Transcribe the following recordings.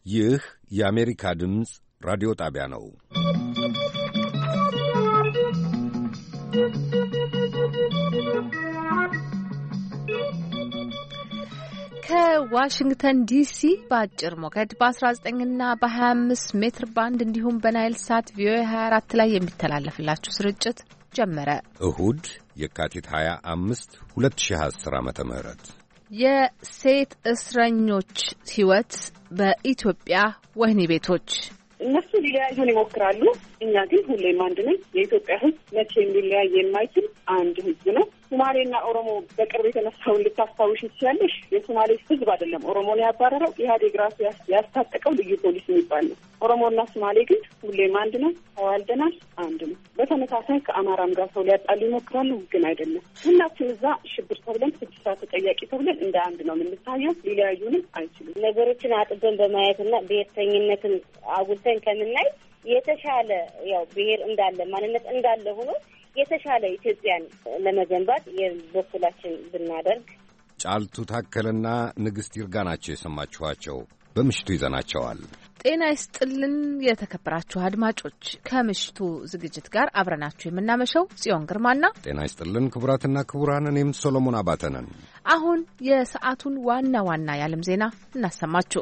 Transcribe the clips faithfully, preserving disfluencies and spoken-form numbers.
ይህ የአሜሪካ ድምፅ ራዲዮ ጣቢያ ነው። ከዋሽንግተን ዲሲ በአጭር ሞገድ በ19 እና በ25 ሜትር ባንድ እንዲሁም በናይል ሳት ቪኦኤ ሃያ አራት ላይ የሚተላለፍላችሁ ስርጭት ጀመረ። እሁድ የካቲት ሃያ አምስት ሁለት ሺህ አስር ዓመተ ምህረት የሴት እስረኞች ሕይወት በኢትዮጵያ ወህኒ ቤቶች። እነሱ ሊለያዩን ይሞክራሉ፣ እኛ ግን ሁሌም አንድ ነን። የኢትዮጵያ ሕዝብ መቼም ሊለያይ የማይችል አንድ ሕዝብ ነው። ሶማሌና ኦሮሞ በቅርብ የተነሳውን ልታስታውሽ ትችያለሽ። የሶማሌ ሕዝብ አይደለም ኦሮሞን ያባረረው፣ ኢህአዴግ ራሱ ያስታጠቀው ልዩ ፖሊስ የሚባል ነው። ኦሮሞና ሶማሌ ግን ሁሌም አንድ ነው፣ ተዋልደናል፣ አንድ ነው። በተመሳሳይ ከአማራም ጋር ሰው ሊያጣሉ ይሞክራሉ፣ ግን አይደለም። ሁላችን እዛ ሽብር ተብለን ስድስት ሰዓት ተጠያቂ ተብለን እንደ አንድ ነው የምንታየው። ሊለያዩንም አይችሉም። ነገሮችን አጥበን በማየትና ብሔርተኝነትን አጉልተን ከምናይ የተሻለ ያው ብሔር እንዳለ ማንነት እንዳለ ሆኖ የተሻለ ኢትዮጵያን ለመገንባት የበኩላችን ብናደርግ። ጫልቱ ታከለና ንግስት ይርጋ ናቸው የሰማችኋቸው። በምሽቱ ይዘናቸዋል። ጤና ይስጥልን የተከበራችሁ አድማጮች፣ ከምሽቱ ዝግጅት ጋር አብረናችሁ የምናመሸው ጽዮን ግርማና ጤና ይስጥልን ክቡራትና ክቡራን፣ እኔም ሶሎሞን አባተ ነን። አሁን የሰዓቱን ዋና ዋና የዓለም ዜና እናሰማችሁ።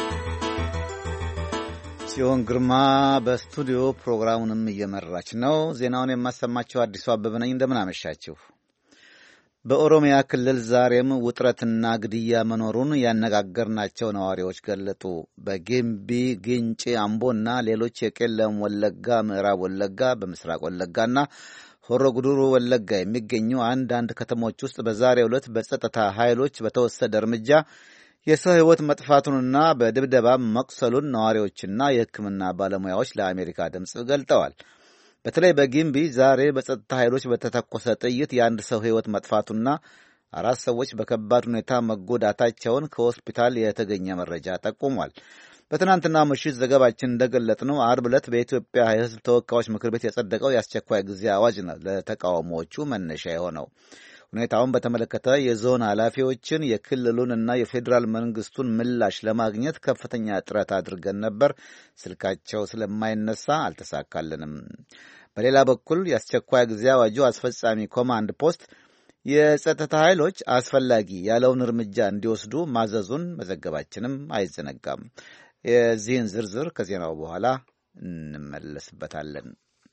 ጽዮን ግርማ በስቱዲዮ ፕሮግራሙንም እየመራች ነው። ዜናውን የማሰማችሁ አዲሱ አበበ ነኝ። እንደምን አመሻችሁ። በኦሮሚያ ክልል ዛሬም ውጥረትና ግድያ መኖሩን ያነጋገርናቸው ነዋሪዎች ገለጡ። በጌምቢ፣ ግንጪ፣ አምቦና ሌሎች የቄለም ወለጋ፣ ምዕራብ ወለጋ፣ በምስራቅ ወለጋና ሆሮ ጉዱሩ ወለጋ የሚገኙ አንዳንድ ከተሞች ውስጥ በዛሬው ዕለት በጸጥታ ኃይሎች በተወሰደ እርምጃ የሰው ሕይወት መጥፋቱንና በድብደባ መቁሰሉን ነዋሪዎችና የሕክምና ባለሙያዎች ለአሜሪካ ድምፅ ገልጠዋል። በተለይ በጊምቢ ዛሬ በጸጥታ ኃይሎች በተተኮሰ ጥይት የአንድ ሰው ሕይወት መጥፋቱና አራት ሰዎች በከባድ ሁኔታ መጎዳታቸውን ከሆስፒታል የተገኘ መረጃ ጠቁሟል። በትናንትና ምሽት ዘገባችን እንደገለጥነው አርብ ዕለት በኢትዮጵያ የሕዝብ ተወካዮች ምክር ቤት የጸደቀው የአስቸኳይ ጊዜ አዋጅ ነው ለተቃውሞዎቹ መነሻ የሆነው። ሁኔታውን በተመለከተ የዞን ኃላፊዎችን የክልሉንና የፌዴራል መንግስቱን ምላሽ ለማግኘት ከፍተኛ ጥረት አድርገን ነበር። ስልካቸው ስለማይነሳ አልተሳካልንም። በሌላ በኩል የአስቸኳይ ጊዜ አዋጁ አስፈጻሚ ኮማንድ ፖስት የጸጥታ ኃይሎች አስፈላጊ ያለውን እርምጃ እንዲወስዱ ማዘዙን መዘገባችንም አይዘነጋም። የዚህን ዝርዝር ከዜናው በኋላ እንመለስበታለን።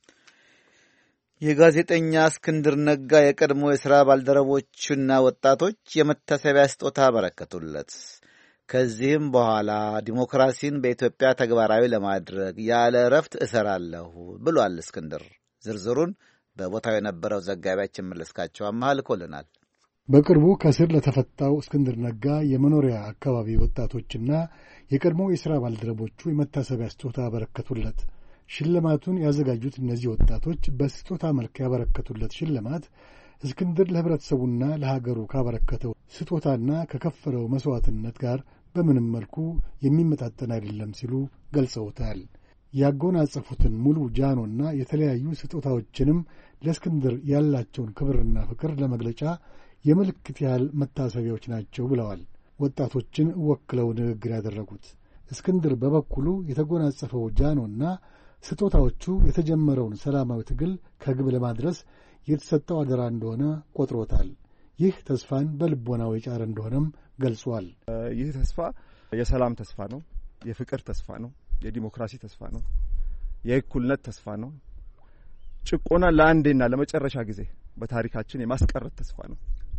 የጋዜጠኛ እስክንድር ነጋ የቀድሞ የሥራ ባልደረቦችና ወጣቶች የመታሰቢያ ስጦታ አበረከቱለት። ከዚህም በኋላ ዲሞክራሲን በኢትዮጵያ ተግባራዊ ለማድረግ ያለ እረፍት እሰራለሁ ብሏል እስክንድር። ዝርዝሩን በቦታው የነበረው ዘጋቢያችን መለስካቸው አማሃ ልኮልናል። በቅርቡ ከእስር ለተፈታው እስክንድር ነጋ የመኖሪያ አካባቢ ወጣቶችና የቀድሞ የሥራ ባልደረቦቹ የመታሰቢያ ስጦታ አበረከቱለት። ሽልማቱን ያዘጋጁት እነዚህ ወጣቶች በስጦታ መልክ ያበረከቱለት ሽልማት እስክንድር ለሕብረተሰቡና ለሀገሩ ካበረከተው ስጦታና ከከፈለው መሥዋዕትነት ጋር በምንም መልኩ የሚመጣጠን አይደለም ሲሉ ገልጸውታል። ያጎናጸፉትን ሙሉ ጃኖና የተለያዩ ስጦታዎችንም ለእስክንድር ያላቸውን ክብርና ፍቅር ለመግለጫ የምልክት ያህል መታሰቢያዎች ናቸው ብለዋል ወጣቶችን ወክለው ንግግር ያደረጉት። እስክንድር በበኩሉ የተጎናጸፈው ጃኖና ስጦታዎቹ የተጀመረውን ሰላማዊ ትግል ከግብ ለማድረስ የተሰጠው አደራ እንደሆነ ቆጥሮታል። ይህ ተስፋን በልቦናው የጫረ እንደሆነም ገልጿል። ይህ ተስፋ የሰላም ተስፋ ነው፣ የፍቅር ተስፋ ነው፣ የዲሞክራሲ ተስፋ ነው፣ የእኩልነት ተስፋ ነው። ጭቆና ለአንዴና ለመጨረሻ ጊዜ በታሪካችን የማስቀረት ተስፋ ነው።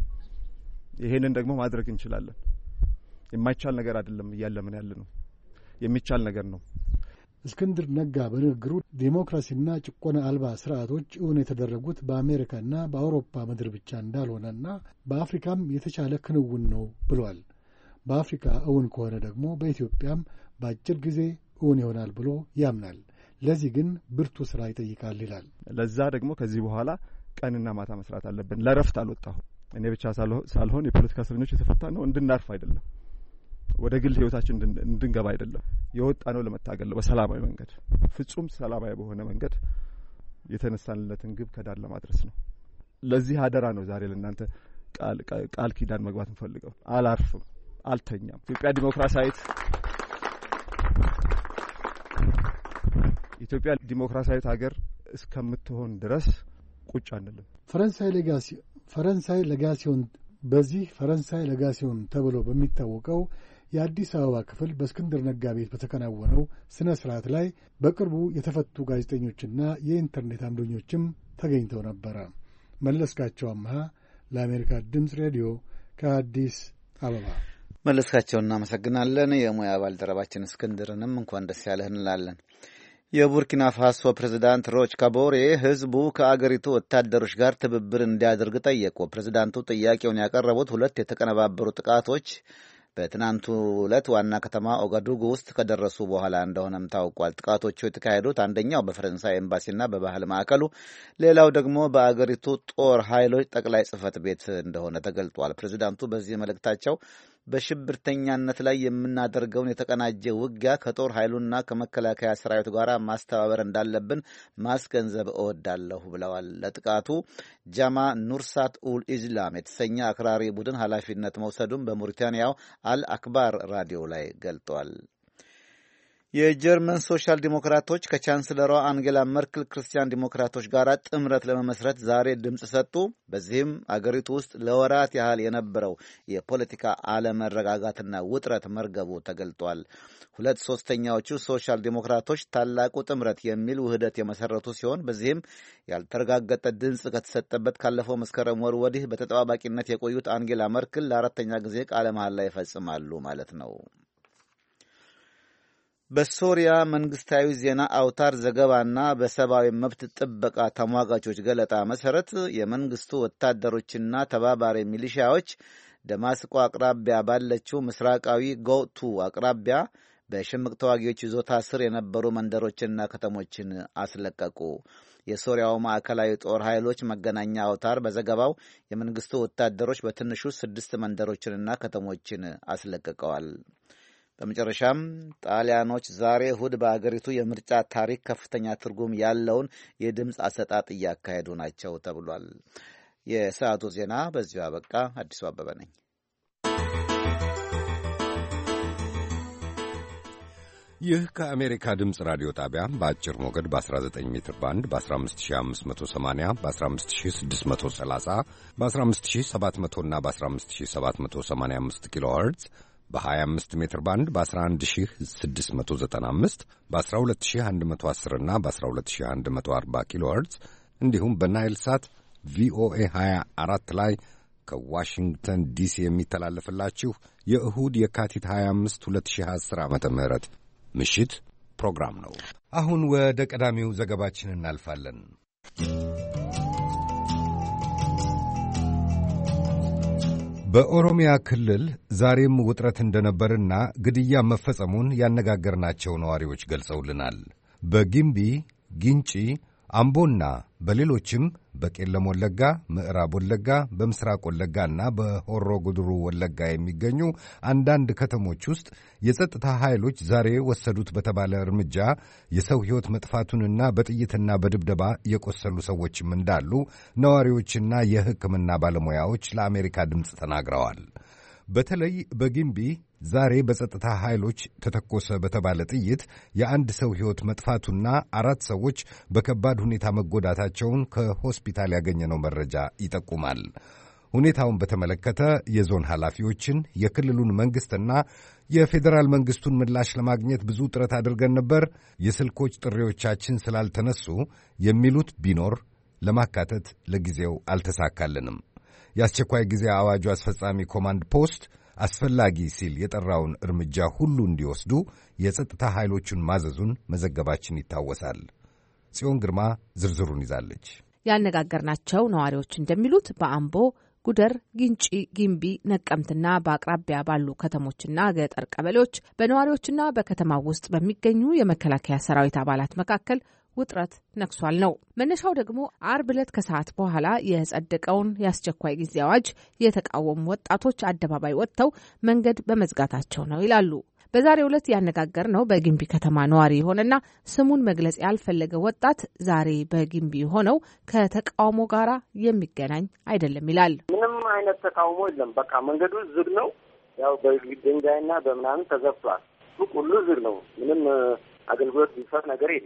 ይሄንን ደግሞ ማድረግ እንችላለን። የማይቻል ነገር አይደለም እያለምን ያለ ነው፣ የሚቻል ነገር ነው። እስክንድር ነጋ በንግግሩ ዴሞክራሲና ጭቆና አልባ ስርዓቶች እውን የተደረጉት በአሜሪካና በአውሮፓ ምድር ብቻ እንዳልሆነና በአፍሪካም የተቻለ ክንውን ነው ብሏል። በአፍሪካ እውን ከሆነ ደግሞ በኢትዮጵያም በአጭር ጊዜ እውን ይሆናል ብሎ ያምናል። ለዚህ ግን ብርቱ ስራ ይጠይቃል ይላል። ለዛ ደግሞ ከዚህ በኋላ ቀንና ማታ መስራት አለብን። ለረፍት አልወጣሁም። እኔ ብቻ ሳልሆን የፖለቲካ እስረኞች የተፈታ ነው እንድናርፍ አይደለም፣ ወደ ግል ህይወታችን እንድንገባ አይደለም። የወጣ ነው ለመታገል በሰላማዊ መንገድ፣ ፍጹም ሰላማዊ በሆነ መንገድ የተነሳንለትን ግብ ከዳር ለማድረስ ነው። ለዚህ አደራ ነው ዛሬ ለእናንተ ቃል ቃል ኪዳን መግባት እንፈልገው። አላርፍም፣ አልተኛም። ኢትዮጵያ ዲሞክራሲያዊት ኢትዮጵያ ዲሞክራሲያዊት ሀገር እስከምትሆን ድረስ ቁጭ አንልም። ፈረንሳይ ሌጋሲ ፈረንሳይ ሌጋሲዮን በዚህ ፈረንሳይ ሌጋሲዮን ተብሎ በሚታወቀው የአዲስ አበባ ክፍል በእስክንድር ነጋ ቤት በተከናወነው ስነ ስርዓት ላይ በቅርቡ የተፈቱ ጋዜጠኞችና የኢንተርኔት አምደኞችም ተገኝተው ነበረ። መለስካቸው አምሃ ለአሜሪካ ድምፅ ሬዲዮ ከአዲስ አበባ። መለስካቸውን እናመሰግናለን። የሙያ ባልደረባችን እስክንድርንም እንኳን ደስ ያለህ እንላለን። የቡርኪና ፋሶ ፕሬዝዳንት ሮች ካቦሬ ህዝቡ ከአገሪቱ ወታደሮች ጋር ትብብር እንዲያደርግ ጠየቁ። ፕሬዝዳንቱ ጥያቄውን ያቀረቡት ሁለት የተቀነባበሩ ጥቃቶች በትናንቱ ዕለት ዋና ከተማ ኦጋዱጉ ውስጥ ከደረሱ በኋላ እንደሆነም ታውቋል። ጥቃቶቹ የተካሄዱት አንደኛው በፈረንሳይ ኤምባሲና በባህል ማዕከሉ፣ ሌላው ደግሞ በአገሪቱ ጦር ኃይሎች ጠቅላይ ጽህፈት ቤት እንደሆነ ተገልጧል። ፕሬዝዳንቱ በዚህ መልእክታቸው በሽብርተኛነት ላይ የምናደርገውን የተቀናጀ ውጊያ ከጦር ኃይሉና ከመከላከያ ሰራዊቱ ጋር ማስተባበር እንዳለብን ማስገንዘብ እወዳለሁ ብለዋል። ለጥቃቱ ጃማ ኑርሳት ኡል ኢስላም የተሰኘ አክራሪ ቡድን ኃላፊነት መውሰዱን በሞሪታንያው አል አክባር ራዲዮ ላይ ገልጧል። የጀርመን ሶሻል ዲሞክራቶች ከቻንስለሯ አንጌላ መርክል ክርስቲያን ዲሞክራቶች ጋር ጥምረት ለመመስረት ዛሬ ድምፅ ሰጡ። በዚህም አገሪቱ ውስጥ ለወራት ያህል የነበረው የፖለቲካ አለመረጋጋትና ውጥረት መርገቡ ተገልጧል። ሁለት ሶስተኛዎቹ ሶሻል ዲሞክራቶች ታላቁ ጥምረት የሚል ውህደት የመሰረቱ ሲሆን በዚህም ያልተረጋገጠ ድምፅ ከተሰጠበት ካለፈው መስከረም ወር ወዲህ በተጠባባቂነት የቆዩት አንጌላ መርክል ለአራተኛ ጊዜ ቃለ መሐላ ይፈጽማሉ ማለት ነው። በሶሪያ መንግስታዊ ዜና አውታር ዘገባና በሰብአዊ መብት ጥበቃ ተሟጋቾች ገለጣ መሰረት የመንግስቱ ወታደሮችና ተባባሪ ሚሊሻዎች ደማስቆ አቅራቢያ ባለችው ምስራቃዊ ጎቱ አቅራቢያ በሽምቅ ተዋጊዎች ይዞታ ስር የነበሩ መንደሮችና ከተሞችን አስለቀቁ። የሶሪያው ማዕከላዊ ጦር ኃይሎች መገናኛ አውታር በዘገባው የመንግስቱ ወታደሮች በትንሹ ስድስት መንደሮችንና ከተሞችን አስለቅቀዋል። በመጨረሻም ጣሊያኖች ዛሬ እሁድ በአገሪቱ የምርጫ ታሪክ ከፍተኛ ትርጉም ያለውን የድምፅ አሰጣጥ እያካሄዱ ናቸው ተብሏል። የሰዓቱ ዜና በዚሁ አበቃ። አዲሱ አበበ ነኝ። ይህ ከአሜሪካ ድምፅ ራዲዮ ጣቢያ በአጭር ሞገድ በ19 ሜትር ባንድ በ15580 በ15630 በ15700 እና በ15785 ኪሎ ሄርትዝ በ25 ሜትር ባንድ በ11695 በ12110 እና በ12140 ኪሎ ሄርትዝ እንዲሁም በናይል ሳት ቪኦኤ ሃያ አራት ላይ ከዋሽንግተን ዲሲ የሚተላለፍላችሁ የእሁድ የካቲት ሃያ አምስት ሁለት ሺህ አስር ዓመተ ምህረት ምሽት ፕሮግራም ነው። አሁን ወደ ቀዳሚው ዘገባችን እናልፋለን። በኦሮሚያ ክልል ዛሬም ውጥረት እንደነበርና ግድያ መፈጸሙን ያነጋገርናቸው ነዋሪዎች ገልጸውልናል። በጊምቢ፣ ጊንጪ፣ አምቦና በሌሎችም በቄለም ወለጋ፣ ምዕራብ ወለጋ፣ በምስራቅ ወለጋና በሆሮ ጉድሩ ወለጋ የሚገኙ አንዳንድ ከተሞች ውስጥ የጸጥታ ኃይሎች ዛሬ ወሰዱት በተባለ እርምጃ የሰው ሕይወት መጥፋቱንና በጥይትና በድብደባ የቆሰሉ ሰዎችም እንዳሉ ነዋሪዎችና የሕክምና ባለሙያዎች ለአሜሪካ ድምፅ ተናግረዋል። በተለይ በጊምቢ ዛሬ በጸጥታ ኃይሎች ተተኮሰ በተባለ ጥይት የአንድ ሰው ሕይወት መጥፋቱና አራት ሰዎች በከባድ ሁኔታ መጎዳታቸውን ከሆስፒታል ያገኘነው መረጃ ይጠቁማል። ሁኔታውን በተመለከተ የዞን ኃላፊዎችን፣ የክልሉን መንግሥትና የፌዴራል መንግሥቱን ምላሽ ለማግኘት ብዙ ጥረት አድርገን ነበር። የስልኮች ጥሪዎቻችን ስላልተነሱ የሚሉት ቢኖር ለማካተት ለጊዜው አልተሳካልንም። የአስቸኳይ ጊዜ አዋጁ አስፈጻሚ ኮማንድ ፖስት አስፈላጊ ሲል የጠራውን እርምጃ ሁሉ እንዲወስዱ የጸጥታ ኃይሎቹን ማዘዙን መዘገባችን ይታወሳል። ጽዮን ግርማ ዝርዝሩን ይዛለች። ያነጋገርናቸው ነዋሪዎች እንደሚሉት በአምቦ፣ ጉደር፣ ጊንጪ፣ ጊምቢ፣ ነቀምትና በአቅራቢያ ባሉ ከተሞችና ገጠር ቀበሌዎች በነዋሪዎችና በከተማው ውስጥ በሚገኙ የመከላከያ ሰራዊት አባላት መካከል ውጥረት ነግሷል ነው። መነሻው ደግሞ አርብ ዕለት ከሰዓት በኋላ የጸደቀውን የአስቸኳይ ጊዜ አዋጅ የተቃወሙ ወጣቶች አደባባይ ወጥተው መንገድ በመዝጋታቸው ነው ይላሉ። በዛሬው ዕለት ያነጋገር ነው በጊምቢ ከተማ ነዋሪ የሆነና ስሙን መግለጽ ያልፈለገ ወጣት ዛሬ በጊምቢ ሆነው ከተቃውሞ ጋራ የሚገናኝ አይደለም ይላል። ምንም አይነት ተቃውሞ የለም። በቃ መንገዱ ዝግ ነው። ያው በድንጋይና በምናምን ተዘግቷል። ሱቅ ሁሉ ዝግ ነው። ምንም አገልግሎት ሊሰጥ ነገር የለም።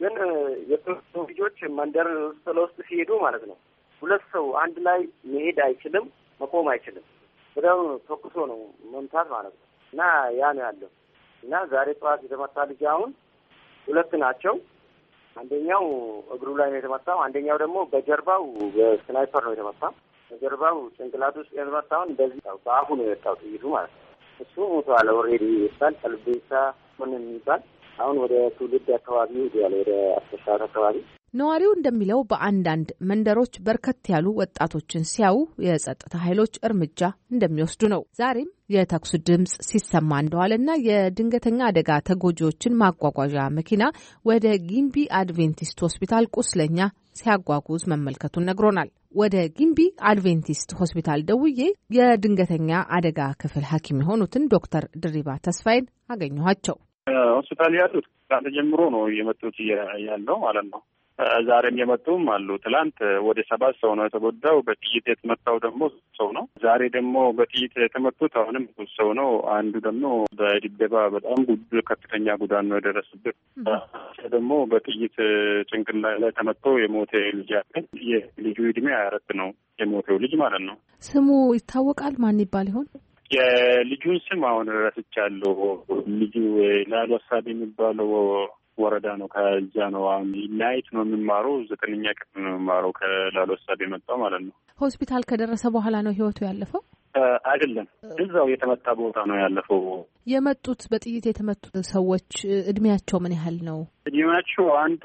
ግን የተወሰኑ ልጆች መንደር ውስጥ ለውስጥ ሲሄዱ ማለት ነው ሁለት ሰው አንድ ላይ መሄድ አይችልም፣ መቆም አይችልም። በጣም ተኩሶ ነው መምታት ማለት ነው። እና ያ ነው ያለው። እና ዛሬ ጠዋት የተመታ ልጅ አሁን ሁለት ናቸው። አንደኛው እግሩ ላይ ነው የተመታው፣ አንደኛው ደግሞ በጀርባው በስናይፐር ነው የተመታው። በጀርባው ጭንቅላት ውስጥ የተመታውን እንደዚህ በአፉ ነው የወጣው ጥይቱ ማለት ነው። እሱ ሞቷል ኦልሬዲ ይባል ቀልቤሳ ምን የሚባል አሁን ወደ ትውልድ አካባቢ ያለ ወደ አስተሻራ አካባቢ ነዋሪው እንደሚለው በአንዳንድ መንደሮች በርከት ያሉ ወጣቶችን ሲያዩ የጸጥታ ኃይሎች እርምጃ እንደሚወስዱ ነው። ዛሬም የተኩስ ድምጽ ሲሰማ እንደዋለና የድንገተኛ አደጋ ተጎጂዎችን ማጓጓዣ መኪና ወደ ጊምቢ አድቬንቲስት ሆስፒታል ቁስለኛ ሲያጓጉዝ መመልከቱን ነግሮናል። ወደ ጊምቢ አድቬንቲስት ሆስፒታል ደውዬ የድንገተኛ አደጋ ክፍል ሐኪም የሆኑትን ዶክተር ድሪባ ተስፋዬን አገኘኋቸው። ሆስፒታል ያሉት ከአንተ ጀምሮ ነው የመጡት ያለው ማለት ነው። ዛሬም የመጡም አሉ። ትላንት ወደ ሰባት ሰው ነው የተጎዳው። በጥይት የተመታው ደግሞ ሰው ነው። ዛሬ ደግሞ በጥይት የተመቱት አሁንም ሰው ነው። አንዱ ደግሞ በድብደባ በጣም ጉድ ከፍተኛ ጉዳት ነው የደረሰበት። ደግሞ በጥይት ጭንቅላት ላይ ተመቶ የሞተ ልጅ አለ። የልጁ እድሜ ሀያ አራት ነው የሞተው ልጅ ማለት ነው። ስሙ ይታወቃል? ማን ይባል ይሆን? የልጁን ስም አሁን ረስቻለሁ። ልጁ ላሉ ሀሳብ የሚባለው ወረዳ ነው። ከዛ ነው አሁን ናይት ነው የሚማረው። ዘጠነኛ ክፍል ነው የሚማረው። ከላሉ ሀሳብ የመጣው ማለት ነው። ሆስፒታል ከደረሰ በኋላ ነው ህይወቱ ያለፈው? አይደለም፣ እዛው የተመታ ቦታ ነው ያለፈው። የመጡት በጥይት የተመቱት ሰዎች እድሜያቸው ምን ያህል ነው? እድሜያቸው አንዱ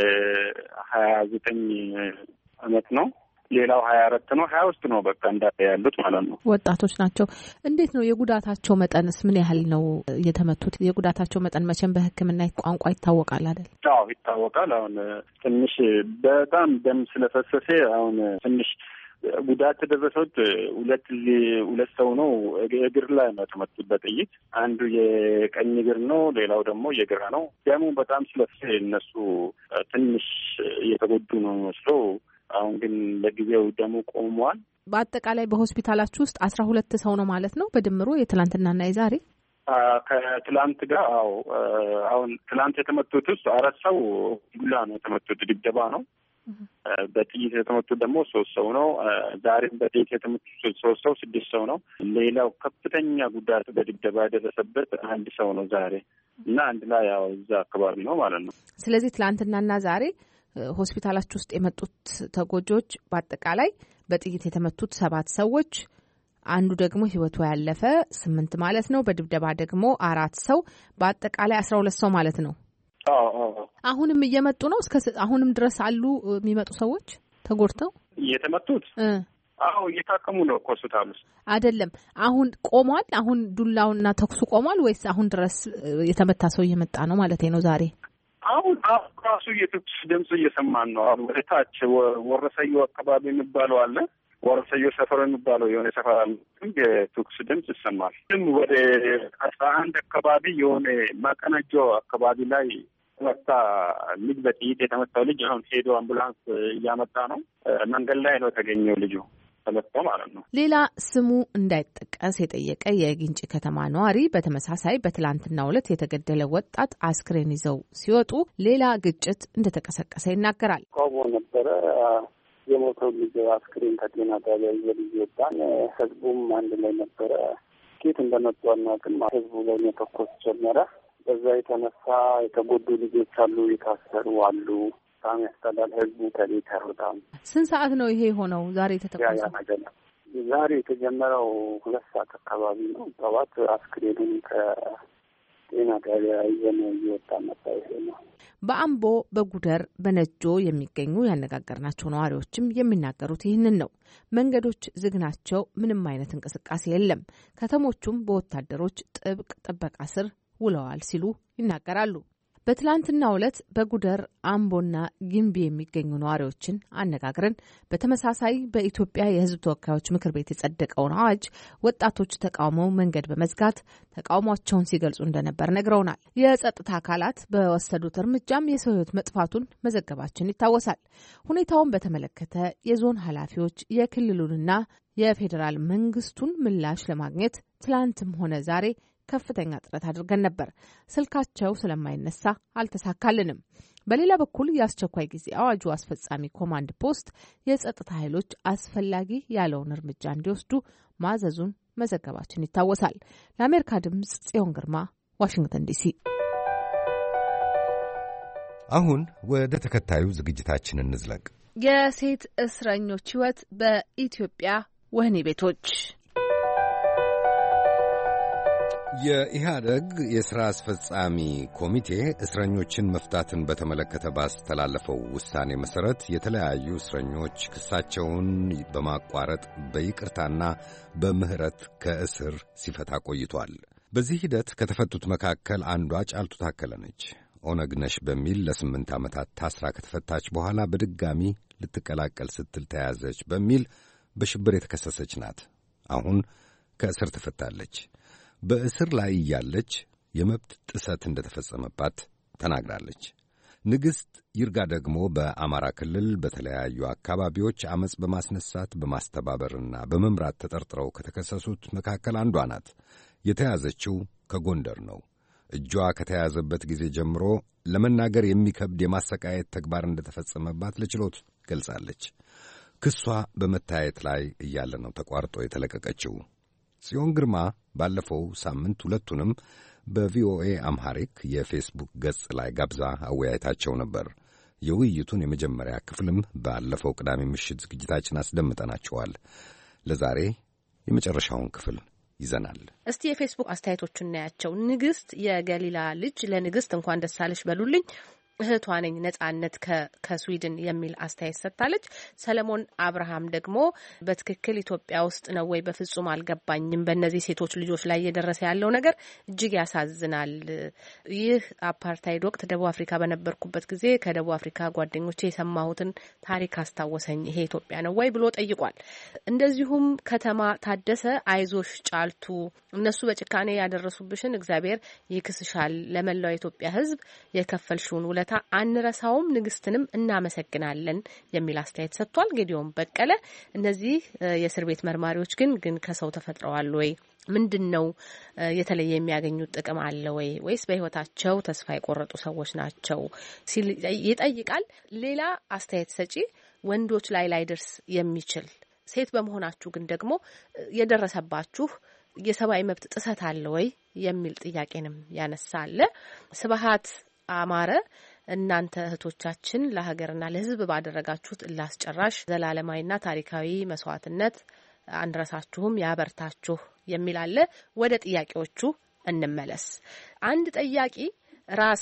የሀያ ዘጠኝ አመት ነው። ሌላው ሀያ አራት ነው። ሀያ ውስጥ ነው በቃ እንዳለ ያሉት ማለት ነው። ወጣቶች ናቸው። እንዴት ነው የጉዳታቸው መጠንስ ምን ያህል ነው የተመቱት? የጉዳታቸው መጠን መቼም በሕክምና ቋንቋ ይታወቃል አይደል? አዎ ይታወቃል። አሁን ትንሽ በጣም ደም ስለፈሰሰ አሁን ትንሽ ጉዳት ተደረሰት። ሁለት ሁለት ሰው ነው እግር ላይ ነው የተመቱት በጥይት። አንዱ የቀኝ እግር ነው፣ ሌላው ደግሞ የግራ ነው። ደሙ በጣም ስለፈሰሰ እነሱ ትንሽ እየተጎዱ ነው መስለው። አሁን ግን ለጊዜው ደሙ ቆመዋል። በአጠቃላይ በሆስፒታላችሁ ውስጥ አስራ ሁለት ሰው ነው ማለት ነው በድምሩ የትላንትናና የዛሬ? ከትላንት ጋር አዎ። አሁን ትላንት የተመቱት ውስጥ አራት ሰው ዱላ ነው የተመቱት፣ ድብደባ ነው። በጥይት የተመቱት ደግሞ ሶስት ሰው ነው። ዛሬም በጥይት የተመቱት ሶስት ሰው ስድስት ሰው ነው። ሌላው ከፍተኛ ጉዳት በድብደባ የደረሰበት አንድ ሰው ነው ዛሬ እና አንድ ላይ ያው እዛ አካባቢ ነው ማለት ነው። ስለዚህ ትላንትናና ዛሬ ሆስፒታላችሁ ውስጥ የመጡት ተጎጂዎች በአጠቃላይ በጥይት የተመቱት ሰባት ሰዎች፣ አንዱ ደግሞ ህይወቱ ያለፈ ስምንት ማለት ነው። በድብደባ ደግሞ አራት ሰው፣ በአጠቃላይ አስራ ሁለት ሰው ማለት ነው። አሁንም እየመጡ ነው? እስከ አሁንም ድረስ አሉ የሚመጡ ሰዎች ተጎድተው የተመቱት? አዎ እየታከሙ ነው ሆስፒታል ውስጥ። አይደለም አሁን ቆሟል? አሁን ዱላውና ተኩሱ ቆሟል ወይስ አሁን ድረስ የተመታ ሰው እየመጣ ነው ማለት ነው ዛሬ? አሁን ራሱ የተኩስ ድምጽ እየሰማን ነው። አሁን ወደ ታች ወረሰዮ አካባቢ የሚባለው አለ። ወረሰዮ ሰፈር የሚባለው የሆነ ሰፈር አለ። የተኩስ ድምጽ ይሰማል። ግን ወደ አስራ አንድ አካባቢ የሆነ ማቀናጆ አካባቢ ላይ መታ ልጅ በጥይት የተመታው ልጅ አሁን ሄዶ አምቡላንስ እያመጣ ነው። መንገድ ላይ ነው የተገኘው ልጁ ተመታው ማለት ነው። ሌላ ስሙ እንዳይጠቀስ የጠየቀ የጊንጪ ከተማ ነዋሪ በተመሳሳይ በትላንትናው ዕለት የተገደለ ወጣት አስክሬን ይዘው ሲወጡ ሌላ ግጭት እንደተቀሰቀሰ ይናገራል። ቆሞ ነበረ። የሞተው ልጅ አስክሬን ከጤና ጣቢያ ይዘን ወጣን። ህዝቡም አንድ ላይ ነበረ። ኬት እንደመጡ አናውቅም። ህዝቡ ላይ መተኮስ ጀመረ። በዛ የተነሳ የተጎዱ ልጆች አሉ፣ የታሰሩ አሉ። በጣም ያስጠላል። ህዝቡ ከቤት አይወጣም። ስንት ሰዓት ነው ይሄ የሆነው? ዛሬ የተተኮሰው ዛሬ የተጀመረው ሁለት ሰዓት አካባቢ ነው። ጠዋት አስክሬኑን ከጤና ጣቢያ ይዘን እየወጣ ነበር። ይሄ ነው። በአምቦ በጉደር በነጆ የሚገኙ ያነጋገርናቸው ነዋሪዎችም የሚናገሩት ይህንን ነው። መንገዶች ዝግ ናቸው። ምንም አይነት እንቅስቃሴ የለም። ከተሞቹም በወታደሮች ጥብቅ ጥበቃ ስር ውለዋል ሲሉ ይናገራሉ። በትላንትናው ዕለት በጉደር አምቦና ጊምቢ የሚገኙ ነዋሪዎችን አነጋግረን በተመሳሳይ በኢትዮጵያ የሕዝብ ተወካዮች ምክር ቤት የጸደቀውን አዋጅ ወጣቶች ተቃውመው መንገድ በመዝጋት ተቃውሟቸውን ሲገልጹ እንደነበር ነግረውናል። የጸጥታ አካላት በወሰዱት እርምጃም የሰው ሕይወት መጥፋቱን መዘገባችን ይታወሳል። ሁኔታውን በተመለከተ የዞን ኃላፊዎች የክልሉንና የፌዴራል መንግስቱን ምላሽ ለማግኘት ትላንትም ሆነ ዛሬ ከፍተኛ ጥረት አድርገን ነበር። ስልካቸው ስለማይነሳ አልተሳካልንም። በሌላ በኩል የአስቸኳይ ጊዜ አዋጁ አስፈጻሚ ኮማንድ ፖስት የጸጥታ ኃይሎች አስፈላጊ ያለውን እርምጃ እንዲወስዱ ማዘዙን መዘገባችን ይታወሳል። ለአሜሪካ ድምጽ ጽዮን ግርማ፣ ዋሽንግተን ዲሲ። አሁን ወደ ተከታዩ ዝግጅታችን እንዝለቅ። የሴት እስረኞች ሕይወት በኢትዮጵያ ወህኒ ቤቶች። የኢህአደግ የሥራ አስፈጻሚ ኮሚቴ እስረኞችን መፍታትን በተመለከተ ባስተላለፈው ውሳኔ መሠረት የተለያዩ እስረኞች ክሳቸውን በማቋረጥ በይቅርታና በምህረት ከእስር ሲፈታ ቆይቷል። በዚህ ሂደት ከተፈቱት መካከል አንዷ ጫልቱ ታከለ ነች። ኦነግ ነሽ በሚል ለስምንት ዓመታት ታስራ ከተፈታች በኋላ በድጋሚ ልትቀላቀል ስትል ተያዘች በሚል በሽብር የተከሰሰች ናት። አሁን ከእስር ተፈታለች። በእስር ላይ እያለች የመብት ጥሰት እንደተፈጸመባት ተናግራለች። ንግሥት ይርጋ ደግሞ በአማራ ክልል በተለያዩ አካባቢዎች ዐመፅ በማስነሳት በማስተባበርና በመምራት ተጠርጥረው ከተከሰሱት መካከል አንዷ ናት። የተያዘችው ከጎንደር ነው። እጇ ከተያዘበት ጊዜ ጀምሮ ለመናገር የሚከብድ የማሰቃየት ተግባር እንደተፈጸመባት ለችሎት ገልጻለች። ክሷ በመታየት ላይ እያለ ነው ተቋርጦ የተለቀቀችው። ጽዮን ግርማ ባለፈው ሳምንት ሁለቱንም በቪኦኤ አምሃሪክ የፌስቡክ ገጽ ላይ ጋብዛ አወያይታቸው ነበር። የውይይቱን የመጀመሪያ ክፍልም ባለፈው ቅዳሜ ምሽት ዝግጅታችን አስደምጠናቸዋል። ለዛሬ የመጨረሻውን ክፍል ይዘናል። እስቲ የፌስቡክ አስተያየቶቹን እናያቸው። ንግስት የገሊላ ልጅ ለንግስት እንኳን ደስ አለሽ በሉልኝ፣ እህቷ ነኝ ነጻነት ከስዊድን የሚል አስተያየት ሰጥታለች። ሰለሞን አብርሃም ደግሞ በትክክል ኢትዮጵያ ውስጥ ነው ወይ? በፍጹም አልገባኝም። በእነዚህ ሴቶች ልጆች ላይ እየደረሰ ያለው ነገር እጅግ ያሳዝናል። ይህ አፓርታይድ ወቅት ደቡብ አፍሪካ በነበርኩበት ጊዜ ከደቡብ አፍሪካ ጓደኞቼ የሰማሁትን ታሪክ አስታወሰኝ። ይሄ ኢትዮጵያ ነው ወይ ብሎ ጠይቋል። እንደዚሁም ከተማ ታደሰ አይዞሽ ጫልቱ፣ እነሱ በጭካኔ ያደረሱብሽን እግዚአብሔር ይክስሻል። ለመላው የኢትዮጵያ ሕዝብ የከፈልሽውን ውለታ አንረሳውም፣ ንግስትንም እናመሰግናለን የሚል አስተያየት ሰጥቷል። ጌዲዮን በቀለ እነዚህ የእስር ቤት መርማሪዎች ግን ግን ከሰው ተፈጥረዋል ወይ? ምንድን ነው የተለየ የሚያገኙት ጥቅም አለ ወይ? ወይስ በህይወታቸው ተስፋ የቆረጡ ሰዎች ናቸው ሲል ይጠይቃል። ሌላ አስተያየት ሰጪ ወንዶች ላይ ላይደርስ የሚችል ሴት በመሆናችሁ ግን ደግሞ የደረሰባችሁ የሰብአዊ መብት ጥሰት አለ ወይ የሚል ጥያቄንም ያነሳለ። ስብሃት አማረ እናንተ እህቶቻችን ለሀገርና ለሕዝብ ባደረጋችሁት ላስጨራሽ ዘላለማዊና ታሪካዊ መስዋዕትነት አንረሳችሁም፣ ያበርታችሁ የሚል አለ። ወደ ጥያቄዎቹ እንመለስ። አንድ ጠያቂ ራስ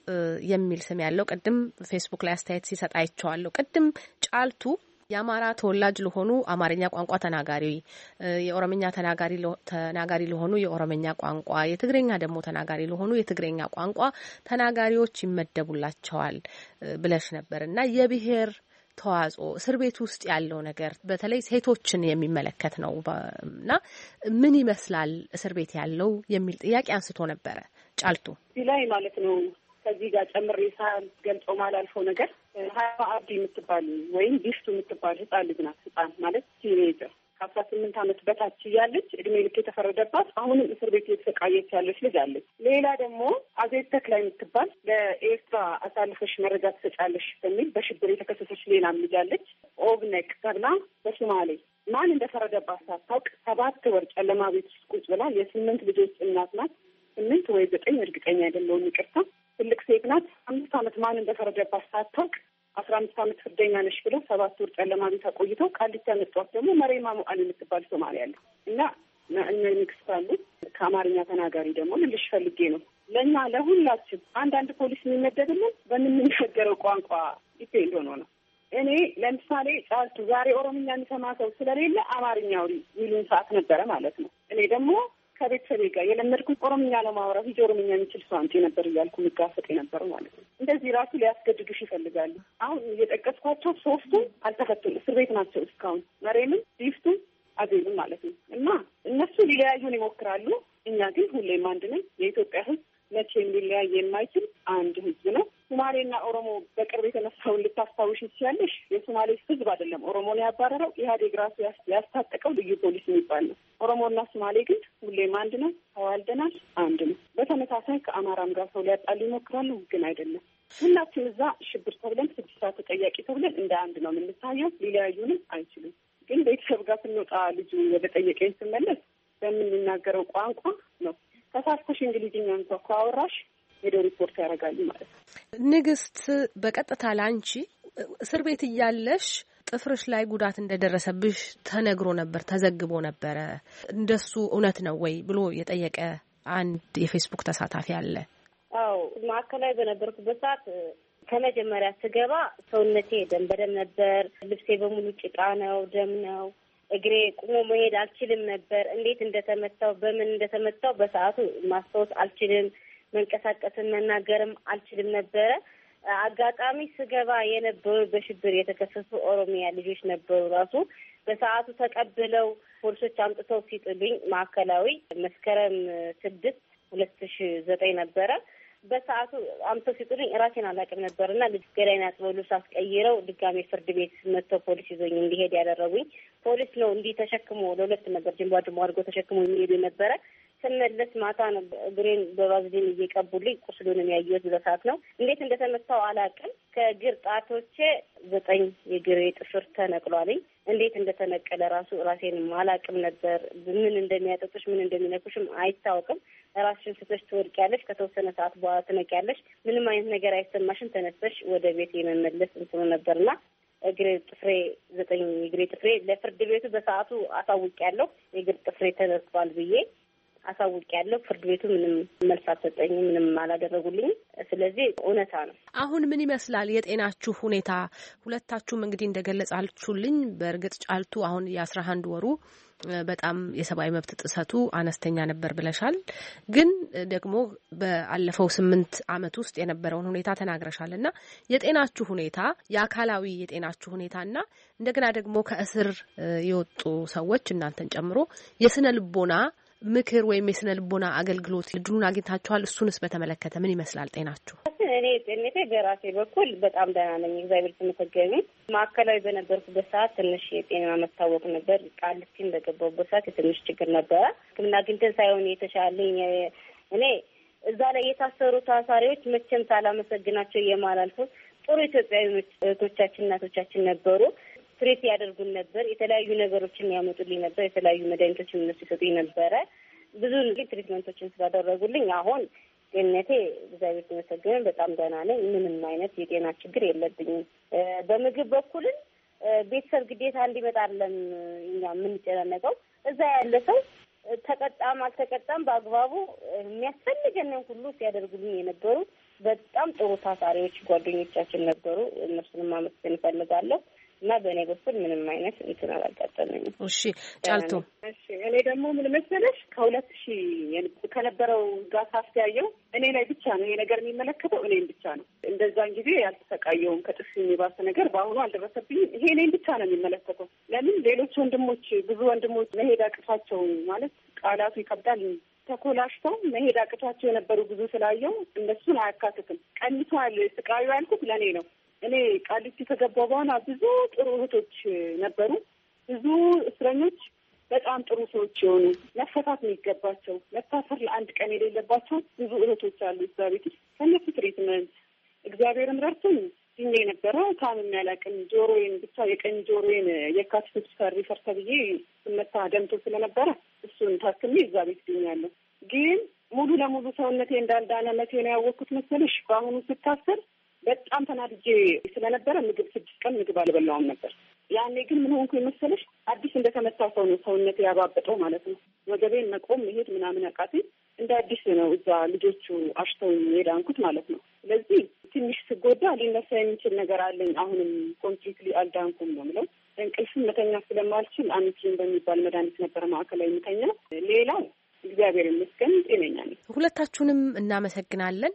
የሚል ስም ያለው ቅድም ፌስቡክ ላይ አስተያየት ሲሰጥ አይቼዋለሁ። ቅድም ጫልቱ የአማራ ተወላጅ ለሆኑ አማርኛ ቋንቋ ተናጋሪ፣ የኦሮምኛ ተናጋሪ ተናጋሪ ለሆኑ የኦሮምኛ ቋንቋ፣ የትግሬኛ ደግሞ ተናጋሪ ለሆኑ የትግሬኛ ቋንቋ ተናጋሪዎች ይመደቡላቸዋል ብለሽ ነበር እና የብሔር ተዋጽኦ እስር ቤት ውስጥ ያለው ነገር በተለይ ሴቶችን የሚመለከት ነው እና ምን ይመስላል እስር ቤት ያለው የሚል ጥያቄ አንስቶ ነበረ ጫልቱ። እዚህ ላይ ማለት ነው ከዚህ ጋር ጨምሬ ሳልገልጸው ማላልፈው ነገር ሀያ አብዲ የምትባል ወይም ቢፍቱ የምትባል ህጻን ልጅ ናት። ህጻን ማለት ቲኔጀር ከአስራ ስምንት ዓመት በታች ያለች እድሜ ልክ የተፈረደባት አሁንም እስር ቤት የተሰቃየች ያለች ልጅ አለች። ሌላ ደግሞ አዜብ ተክላይ የምትባል ለኤርትራ አሳልፈሽ መረጃ ትሰጫለሽ በሚል በሽብር የተከሰሰች ሌላም ልጅ አለች። ኦብነግ ተብላ በሶማሌ ማን እንደፈረደባት ሳታውቅ ሰባት ወር ጨለማ ቤት ውስጥ ቁጭ ብላ የስምንት ልጆች እናት ናት። ስምንት ወይ ዘጠኝ እርግጠኛ አይደለሁም፣ ይቅርታ። ትልቅ ሴት ናት። አምስት ዓመት ማን እንደፈረደባት ሳታውቅ አስራ አምስት ዓመት ፍርደኛ ነሽ ብለው ሰባት ወር ጨለማ ቤት አቆይተው ቃሊቲ ያመጧት ደግሞ መሬማ ሙአሊ የምትባል ሶማሌ አለ እና እነ ንግስት አሉ። ከአማርኛ ተናጋሪ ደግሞ ልልሽ ፈልጌ ነው ለእኛ ለሁላችን አንዳንድ ፖሊስ የሚመደብልን በምንናገረው ቋንቋ ዲፔንድ ሆኖ ነው። እኔ ለምሳሌ ጫልቱ ዛሬ ኦሮምኛ የሚሰማ ሰው ስለሌለ አማርኛ አውሪ የሚሉን ሰዓት ነበረ ማለት ነው። እኔ ደግሞ ከቤተሰቤ ጋር የለመድኩት ኦሮምኛ ለማውራት ሂጅ ኦሮምኛ የሚችል ሰው አምጪ ነበር እያልኩ የሚጋፈጥ የነበረው ማለት ነው። እንደዚህ ራሱ ሊያስገድዱሽ ይፈልጋሉ። አሁን እየጠቀስኳቸው ሶስቱም አልተፈቱም፣ እስር ቤት ናቸው እስካሁን። መሬምም ቢፍቱም አዜብም ማለት ነው። እና እነሱ ሊለያዩን ይሞክራሉ። እኛ ግን ሁሌም አንድ ነን። የኢትዮጵያ ሕዝብ መቼም ሊለያይ የማይችል አንድ ሕዝብ ነው። ሶማሌና ኦሮሞ በቅርብ የተነሳውን ልታስታውሽ ትችያለሽ። የሶማሌ ሕዝብ አይደለም ኦሮሞን ያባረረው፣ ኢህአዴግ ራሱ ያስታጠቀው ልዩ ፖሊስ የሚባል ነው። ኦሮሞና ሶማሌ ግን ሁሌም አንድ ነው። ተዋልደናል፣ አንድ ነው። በተመሳሳይ ከአማራም ጋር ሰው ሊያጣሉ ይሞክራሉ፣ ግን አይደለም። ሁላችን እዛ ሽብር ተብለን ስድስት ሰዓት ተጠያቂ ተብለን እንደ አንድ ነው የምንታየው። ሊለያዩንም አይችሉም። ግን ቤተሰብ ጋር ስንወጣ ልጁ ወደ ጠየቀኝ ስመለስ በምንናገረው ቋንቋ ነው። ተሳስተሽ እንግሊዝኛ እንኳ ካወራሽ ሄደው ሪፖርት ያደርጋሉ ማለት ነው። ንግስት፣ በቀጥታ ላንቺ እስር ቤት እያለሽ ጥፍርሽ ላይ ጉዳት እንደደረሰብሽ ተነግሮ ነበር፣ ተዘግቦ ነበረ። እንደሱ እውነት ነው ወይ ብሎ የጠየቀ አንድ የፌስቡክ ተሳታፊ አለ። አዎ፣ ማዕከላዊ በነበርኩበት ሰዓት ከመጀመሪያ ስገባ ሰውነቴ ደም በደም ነበር። ልብሴ በሙሉ ጭቃ ነው፣ ደም ነው። እግሬ ቁሞ መሄድ አልችልም ነበር። እንዴት እንደተመታው በምን እንደተመታው በሰዓቱ ማስታወስ አልችልም። መንቀሳቀስን መናገርም አልችልም ነበረ። አጋጣሚ ስገባ የነበሩ በሽብር የተከሰሱ ኦሮሚያ ልጆች ነበሩ። ራሱ በሰዓቱ ተቀብለው ፖሊሶች አምጥተው ሲጥሉኝ ማዕከላዊ መስከረም ስድስት ሁለት ሺ ዘጠኝ ነበረ። በሰዓቱ አምጥተው ሲጥሉኝ ራሴን አላውቅም ነበርና ልጅ ገላይን አጥበው ልብስ አስቀይረው ድጋሜ ፍርድ ቤት መጥተው ፖሊስ ይዞኝ እንዲሄድ ያደረጉኝ። ፖሊስ ነው እንዲህ ተሸክሞ ለሁለት ነበር ጅንቧ ጅንቧ አድርጎ ተሸክሞ የሚሄዱ ነበረ። ስመለስ ማታ ነው እግሬን በባዝሊን እየቀቡልኝ ቁስሉንም ያየሁት በሰዓት ነው። እንዴት እንደተመታው አላውቅም። ከእግር ጣቶቼ ዘጠኝ የእግሬ ጥፍር ተነቅሏልኝ። እንዴት እንደተነቀለ ራሱ ራሴን አላውቅም ነበር። ምን እንደሚያጠጡሽ ምን እንደሚነኩሽም አይታወቅም። ራስሽን ስተሽ ትወድቂያለሽ። ከተወሰነ ሰዓት በኋላ ትነቂያለሽ። ምንም አይነት ነገር አይሰማሽም። ተነስተሽ ወደ ቤት የመመለስ እንትኑ ነበርና እግሬ ጥፍሬ ዘጠኝ የእግሬ ጥፍሬ ለፍርድ ቤቱ በሰዓቱ አሳውቂያለሁ። የእግር ጥፍሬ ተነቅሏል ብዬ አሳውቂያለሁ። ፍርድ ቤቱ ምንም መልስ አልሰጠኝም፣ ምንም አላደረጉልኝም። ስለዚህ እውነታ ነው። አሁን ምን ይመስላል የጤናችሁ ሁኔታ? ሁለታችሁም እንግዲህ እንደገለጻችሁልኝ በእርግጥ ጫልቱ አሁን የአስራ አንድ ወሩ በጣም የሰብአዊ መብት ጥሰቱ አነስተኛ ነበር ብለሻል። ግን ደግሞ በአለፈው ስምንት ዓመት ውስጥ የነበረውን ሁኔታ ተናግረሻል እና የጤናችሁ ሁኔታ የአካላዊ የጤናችሁ ሁኔታና እንደገና ደግሞ ከእስር የወጡ ሰዎች እናንተን ጨምሮ የስነ ልቦና ምክር ወይም የስነ ልቦና አገልግሎት እድሉን አግኝታችኋል? እሱንስ በተመለከተ ምን ይመስላል ጤናችሁ? እኔ ጤንነቴ በራሴ በኩል በጣም ደህና ነኝ፣ እግዚአብሔር ይመስገን። ማዕከላዊ በነበርኩበት ሰዓት ትንሽ የጤና መታወቅ ነበር። ቃሊቲም በገባሁበት ሰዓት የትንሽ ችግር ነበረ። ሕክምና አግኝተን ሳይሆን የተሻለኝ እኔ እዛ ላይ የታሰሩ ታሳሪዎች መቼም ሳላመሰግናቸው የማላልፉ ጥሩ ኢትዮጵያዊ እህቶቻችን እናቶቻችን ነበሩ። ትሬት ያደርጉን ነበር። የተለያዩ ነገሮችን ያመጡልኝ ነበር። የተለያዩ መድኃኒቶችን እነሱ ይሰጡኝ ነበረ። ብዙ ትሪትመንቶችን ስላደረጉልኝ አሁን ጤንነቴ እግዚአብሔር ይመስገን በጣም ደህና ነኝ። ምንም አይነት የጤና ችግር የለብኝም። በምግብ በኩልን ቤተሰብ ግዴታ እንዲመጣለን እኛ የምንጨናነቀው እዛ ያለ ሰው ተቀጣም አልተቀጣም በአግባቡ የሚያስፈልገንን ሁሉ ሲያደርጉልኝ የነበሩ በጣም ጥሩ ታሳሪዎች ጓደኞቻችን ነበሩ። እነሱንም ማመስገን እፈልጋለሁ። እና በእኔ በኩል ምንም አይነት እንትን አላጋጠመኝም። እሺ ጫልቱ። እሺ እኔ ደግሞ ምን መሰለሽ ከሁለት ሺህ ከነበረው ጋር ሳስተያየው እኔ ላይ ብቻ ነው ይሄ ነገር የሚመለከተው፣ እኔን ብቻ ነው። እንደዛን ጊዜ ያልተሰቃየውም ከጥፍ የሚባስ ነገር በአሁኑ አልደረሰብኝም። ይሄ እኔን ብቻ ነው የሚመለከተው። ለምን ሌሎች ወንድሞች ብዙ ወንድሞች መሄድ አቅቷቸው ማለት ቃላቱ ይከብዳል ተኮላሽተው መሄድ አቅቷቸው የነበሩ ብዙ ስላየው እነሱን አያካትትም። ቀንቷል ስቃዩ ያልኩት ለእኔ ነው። እኔ ቃሊቲ ከገባሁ በኋላ ብዙ ጥሩ እህቶች ነበሩ። ብዙ እስረኞች በጣም ጥሩ ሰዎች የሆኑ መፈታት የሚገባቸው መታሰር ለአንድ ቀን የሌለባቸው ብዙ እህቶች አሉ እዛ ቤት ውስጥ ከነሱ ትሪትመንት እግዚአብሔርም ረድቶኝ ድኜ ነበረ። ታምሜ አላውቅም። ጆሮዬን ብቻ የቀኝ ጆሮዬን የካቲት ሆስፒታል ሪፈር ተብዬ ስመታ ደምቶ ስለነበረ እሱን ታክሜ እዛ ቤት ድኛለሁ። ግን ሙሉ ለሙሉ ሰውነቴ እንዳልዳነ መቼ ነው ያወቅኩት መሰለሽ? በአሁኑ ስታሰር በጣም ተናድጄ ስለነበረ ምግብ ስድስት ቀን ምግብ አልበላውም ነበር። ያኔ ግን ምን ሆንኩ መሰለሽ? አዲስ እንደተመታ ሰው ነው ሰውነቴ ያባበጠው ማለት ነው። ወገቤን መቆም መሄድ ምናምን አቃተኝ። እንደ አዲስ ነው እዛ ልጆቹ አሽተው የዳንኩት ማለት ነው። ስለዚህ ትንሽ ስጎዳ ሊነሳ የሚችል ነገር አለኝ። አሁንም ኮምፕሊትሊ አልዳንኩም ነው የምለው። እንቅልፍም መተኛ ስለማልችል አሚቲን በሚባል መድኃኒት ነበር ማዕከላዊ የምተኛ። ሌላው እግዚአብሔር ይመስገን ጤነኛ ነኝ። ሁለታችሁንም እናመሰግናለን።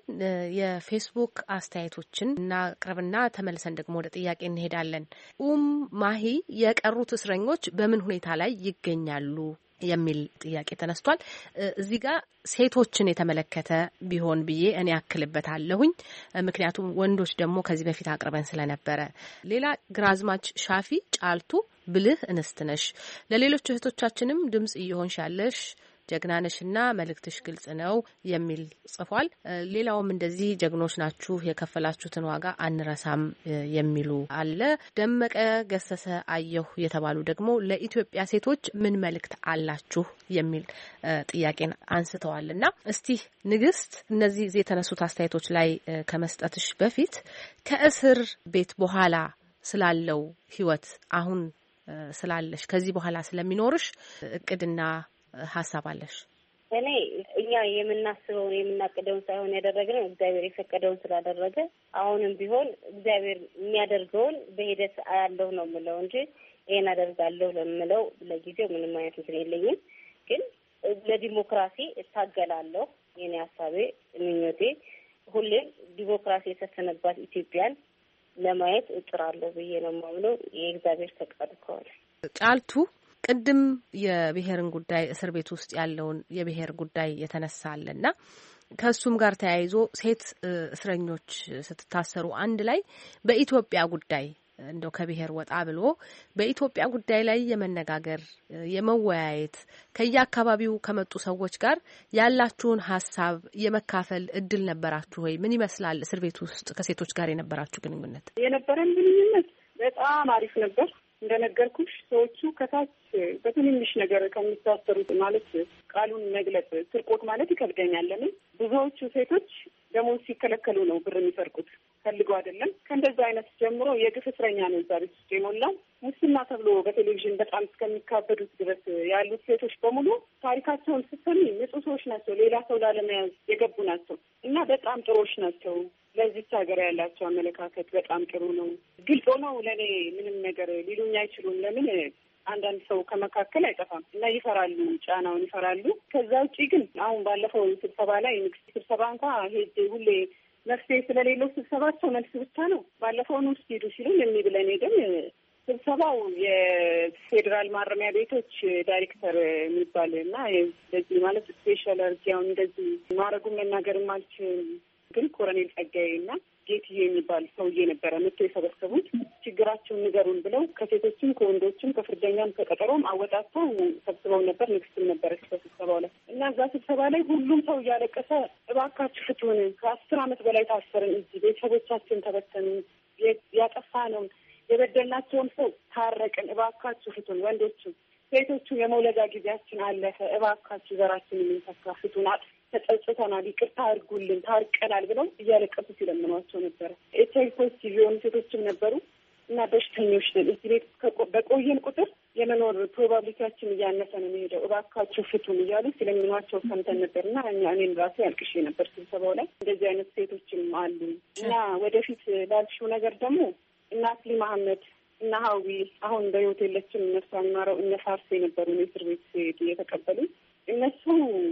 የፌስቡክ አስተያየቶችን እናቅርብና ተመልሰን ደግሞ ወደ ጥያቄ እንሄዳለን። ኡም ማሂ የቀሩት እስረኞች በምን ሁኔታ ላይ ይገኛሉ የሚል ጥያቄ ተነስቷል። እዚህ ጋር ሴቶችን የተመለከተ ቢሆን ብዬ እኔ አክልበታለሁኝ። ምክንያቱም ወንዶች ደግሞ ከዚህ በፊት አቅርበን ስለነበረ። ሌላ ግራዝማች ሻፊ ጫልቱ ብልህ እንስት ነሽ፣ ለሌሎች እህቶቻችንም ድምጽ እየሆንሽ ያለሽ ጀግናነሽና መልእክትሽ ግልጽ ነው የሚል ጽፏል። ሌላውም እንደዚህ ጀግኖች ናችሁ የከፈላችሁትን ዋጋ አንረሳም የሚሉ አለ። ደመቀ ገሰሰ አየሁ የተባሉ ደግሞ ለኢትዮጵያ ሴቶች ምን መልእክት አላችሁ የሚል ጥያቄን አንስተዋልና እስቲ ንግስት እነዚህ የተነሱት አስተያየቶች ላይ ከመስጠትሽ በፊት ከእስር ቤት በኋላ ስላለው ህይወት አሁን ስላለሽ ከዚህ በኋላ ስለሚኖርሽ እቅድና ሀሳብ አለሽ? እኔ እኛ የምናስበውን የምናቅደውን ሳይሆን ያደረግነው እግዚአብሔር የፈቀደውን ስላደረገ አሁንም ቢሆን እግዚአብሔር የሚያደርገውን በሂደት አያለሁ ነው የምለው እንጂ ይሄን አደርጋለሁ ለምለው ለጊዜው ምንም አይነት እንትን የለኝም። ግን ለዲሞክራሲ እታገላለሁ። የኔ ሀሳቤ ምኞቴ ሁሌም ዲሞክራሲ የሰፈነባት ኢትዮጵያን ለማየት እጥራለሁ ብዬ ነው የማምነው። የእግዚአብሔር ፈቃድ ከሆነ ጫልቱ ቅድም የብሔርን ጉዳይ እስር ቤት ውስጥ ያለውን የብሔር ጉዳይ የተነሳለና ከሱም ጋር ተያይዞ ሴት እስረኞች ስትታሰሩ አንድ ላይ በኢትዮጵያ ጉዳይ እንደው ከብሔር ወጣ ብሎ በኢትዮጵያ ጉዳይ ላይ የመነጋገር የመወያየት ከየአካባቢው ከመጡ ሰዎች ጋር ያላችሁን ሀሳብ የመካፈል እድል ነበራችሁ ወይ? ምን ይመስላል እስር ቤት ውስጥ ከሴቶች ጋር የነበራችሁ ግንኙነት? የነበረን ግንኙነት በጣም አሪፍ ነበር። እንደነገርኩሽ ሰዎቹ ከታች በትንንሽ ነገር ከሚታሰሩት ማለት ቃሉን መግለጽ ስርቆት ማለት ይከብደኛል። ለምን ብዙዎቹ ሴቶች ደሞዝ ሲከለከሉ ነው ብር የሚሰርቁት፣ ፈልገው አይደለም። ከእንደዛ አይነት ጀምሮ የግፍ እስረኛ ነው እዛ ቤት ውስጥ የሞላው። ሙስና ተብሎ በቴሌቪዥን በጣም እስከሚካበዱት ድረስ ያሉት ሴቶች በሙሉ ታሪካቸውን ስትሰሚ ንጹህ ሰዎች ናቸው። ሌላ ሰው ላለመያዝ የገቡ ናቸው እና በጣም ጥሩዎች ናቸው። ለዚች ሀገር ያላቸው አመለካከት በጣም ጥሩ ነው። ግልጽ ነው። ለእኔ ምንም ነገር ሊሉኝ አይችሉም። ለምን አንዳንድ ሰው ከመካከል አይጠፋም እና ይፈራሉ፣ ጫናውን ይፈራሉ። ከዛ ውጭ ግን አሁን ባለፈው ስብሰባ ላይ ንግስት ስብሰባ እንኳ ሄጄ ሁሌ መፍትሄ ስለሌለው ስብሰባቸው መልስ ብቻ ነው። ባለፈውን ውስጥ ሄዱ ሲሉ የሚብለን ሄደን ስብሰባው የፌዴራል ማረሚያ ቤቶች ዳይሬክተር የሚባል እና እንደዚህ ማለት ስፔሻል አርጊያውን እንደዚህ ማድረጉን መናገርም አልችልም። ግን ኮሎኔል ጸጋዬ እና ጌትዬ የሚባል ሰውዬ ነበረ መጥቶ የሰበሰቡት። ችግራቸውን ንገሩን ብለው ከሴቶችም ከወንዶችም ከፍርደኛም ከቀጠሮም አወጣተው ሰብስበው ነበር። ንግስትም ነበረች በስብሰባው ላይ እና እዛ ስብሰባ ላይ ሁሉም ሰው እያለቀሰ እባካችሁ ፍቱን፣ ከአስር ዓመት በላይ ታሰርን፣ እዚህ ቤተሰቦቻችን ተበተኑ፣ ያጠፋ ነው የበደልናቸውን ሰው ታረቅን፣ እባካችሁ ፍቱን፣ ወንዶችም ሴቶቹ የመውለጃ ጊዜያችን አለፈ፣ እባካችሁ ዘራችን የምንተካ ፍቱን፣ ተጸጽተናል፣ ይቅርታ አድርጉልን፣ ታርቀናል ብለው እያለቀሱ ሲለምኗቸው ነበረ። ኤች አይ ቪ ፖዚቲቭ የሆኑ ሴቶችም ነበሩ እና በሽተኞች ነን፣ እዚህ ቤት በቆየን ቁጥር የመኖር ፕሮባብሊቲያችን እያነሰ ነው የሚሄደው፣ እባካችሁ ፍቱን እያሉ ሲለምኗቸው ሰምተን ነበር እና እኛ እኔም ራሴ አልቅሼ ነበር ስብሰባው ላይ። እንደዚህ አይነት ሴቶችም አሉ እና ወደፊት ላልሽው ነገር ደግሞ እና አስሊ መሀመድ እና ሀዊ አሁን በህይወት የለችም፣ እነሷን ማረው እነ ፋርስ የነበሩ እስር ቤት ሄዱ የተቀበሉ እነሱ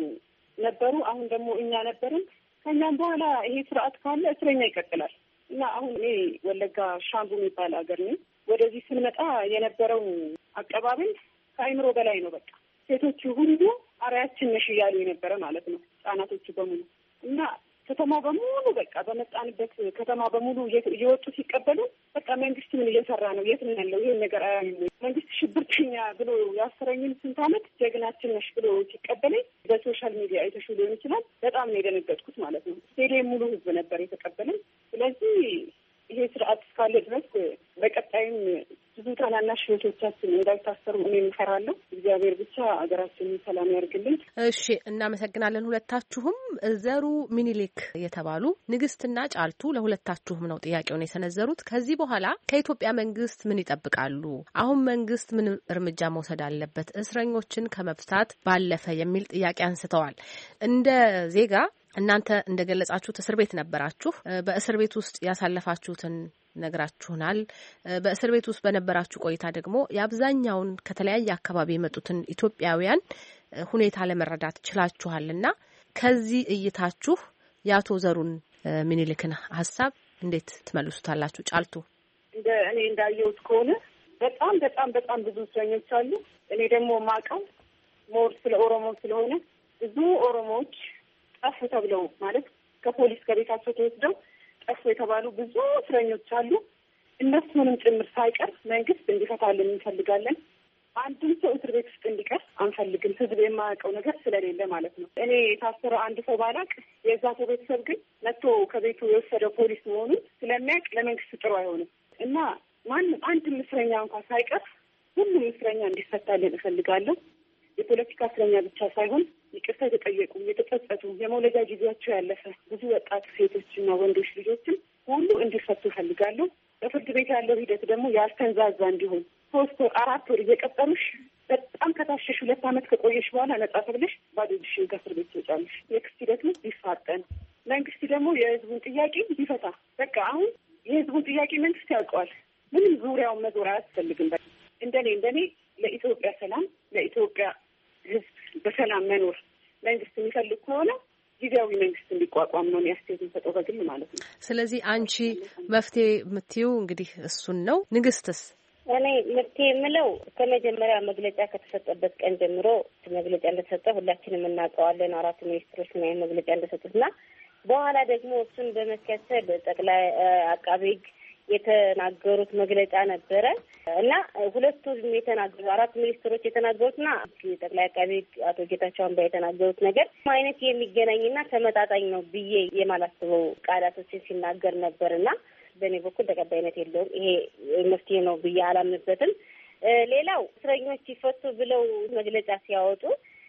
ነበሩ። አሁን ደግሞ እኛ ነበርን። ከኛም በኋላ ይሄ ስርዓት ካለ እስረኛ ይቀጥላል እና አሁን እኔ ወለጋ ሻምቡ የሚባል ሀገር ነኝ። ወደዚህ ስንመጣ የነበረው አቀባበል ከአይምሮ በላይ ነው። በቃ ሴቶቹ ሁሉ አርአያችን ነሽ እያሉ የነበረ ማለት ነው፣ ህጻናቶቹ በሙሉ እና ከተማው በሙሉ በቃ በመጣንበት ከተማ በሙሉ እየወጡ ሲቀበሉ በቃ መንግስት ምን እየሰራ ነው? የት ነው ያለው? ይሄን ነገር አያዩ። መንግስት ሽብርተኛ ብሎ ያሰረኝን ስንት ዓመት ጀግናችን ነሽ ብሎ ሲቀበለኝ በሶሻል ሚዲያ አይተሹ ሊሆን ይችላል። በጣም ነው የደነገጥኩት ማለት ነው። ስቴዲየም ሙሉ ህዝብ ነበር የተቀበለኝ። ስለዚህ ይሄ ስርዓት እስካለ ድረስ በቀጣይም ብዙ ታናናሽ ህይወቶቻችን እንዳይታሰሩ እኔ እፈራለሁ። እግዚአብሔር ብቻ ሀገራችንን ሰላም ያርግልን። እሺ፣ እናመሰግናለን ሁለታችሁም። ዘሩ ሚኒሊክ የተባሉ ንግስትና ጫልቱ ለሁለታችሁም ነው ጥያቄውን የሰነዘሩት። ከዚህ በኋላ ከኢትዮጵያ መንግስት ምን ይጠብቃሉ? አሁን መንግስት ምን እርምጃ መውሰድ አለበት እስረኞችን ከመፍታት ባለፈ የሚል ጥያቄ አንስተዋል። እንደ ዜጋ እናንተ እንደገለጻችሁት እስር ቤት ነበራችሁ። በእስር ቤት ውስጥ ያሳለፋችሁትን ነግራችሁናል። በእስር ቤት ውስጥ በነበራችሁ ቆይታ ደግሞ የአብዛኛውን ከተለያየ አካባቢ የመጡትን ኢትዮጵያውያን ሁኔታ ለመረዳት ችላችኋልና ከዚህ እይታችሁ የአቶ ዘሩን ሚኒሊክን ሀሳብ እንዴት ትመልሱታላችሁ? ጫልቱ፣ እንደ እኔ እንዳየሁት ከሆነ በጣም በጣም በጣም ብዙ እስረኞች አሉ። እኔ ደግሞ ማውቀው ሞር ስለ ኦሮሞ ስለሆነ ብዙ ኦሮሞዎች ጠፉ ተብለው ማለት ከፖሊስ ከቤታቸው ተወስደው ጠፉ የተባሉ ብዙ እስረኞች አሉ። እነሱንም ጭምር ሳይቀር መንግስት እንዲፈታልን እንፈልጋለን። አንድም ሰው እስር ቤት ውስጥ እንዲቀር አንፈልግም። ህዝብ የማያውቀው ነገር ስለሌለ ማለት ነው። እኔ የታሰረው አንድ ሰው ባላቅ የዛ ሰው ቤተሰብ ግን መጥቶ ከቤቱ የወሰደው ፖሊስ መሆኑን ስለሚያውቅ ለመንግስት ጥሩ አይሆንም እና ማንም አንድም እስረኛ እንኳን ሳይቀር ሁሉም እስረኛ እንዲፈታልን እፈልጋለሁ። የፖለቲካ እስረኛ ብቻ ሳይሆን ይቅርታ የተጠየቁ የተጸጸቱ፣ የመውለጃ ጊዜያቸው ያለፈ ብዙ ወጣት ሴቶችና ወንዶች ልጆችም ሁሉ እንዲፈቱ እፈልጋለሁ። በፍርድ ቤት ያለው ሂደት ደግሞ ያልተንዛዛ እንዲሆን ሶስት ወር አራት ወር እየቀጠሉሽ በጣም ከታሸሽ ሁለት ዓመት ከቆየሽ በኋላ ነጻ ተብለሽ ባዶ እጅሽን ከእስር ቤት ትወጫለሽ። የክስ ሂደቱ ሊፋጠን፣ መንግስት ደግሞ የህዝቡን ጥያቄ ሊፈታ። በቃ አሁን የህዝቡን ጥያቄ መንግስት ያውቀዋል። ምንም ዙሪያውን መዞር አያስፈልግም። እንደኔ እንደኔ ለኢትዮጵያ ሰላም፣ ለኢትዮጵያ ህዝብ በሰላም መኖር መንግስት የሚፈልግ ከሆነ ጊዜያዊ መንግስት እንዲቋቋም ነው የሚያስቴት የሚሰጠው በግል ማለት ነው። ስለዚህ አንቺ መፍትሄ የምትይው እንግዲህ እሱን ነው። ንግስትስ? እኔ መፍትሄ የምለው ከመጀመሪያ መግለጫ ከተሰጠበት ቀን ጀምሮ መግለጫ እንደተሰጠ ሁላችንም እናውቀዋለን። አራት ሚኒስትሮች ምን አይነት መግለጫ እንደሰጡትና በኋላ ደግሞ እሱን በመከተል ጠቅላይ አቃቤ ህግ የተናገሩት መግለጫ ነበረ እና ሁለቱም የተናገሩ አራት ሚኒስትሮች የተናገሩትና ጠቅላይ አቃቤ አቶ ጌታቸው አምባ የተናገሩት ነገር አይነት የሚገናኝና ተመጣጣኝ ነው ብዬ የማላስበው ቃላቶችን ሲናገር ነበርና በእኔ በኩል ተቀባይነት የለውም። ይሄ መፍትሄ ነው ብዬ አላምንበትም። ሌላው እስረኞች ይፈቱ ብለው መግለጫ ሲያወጡ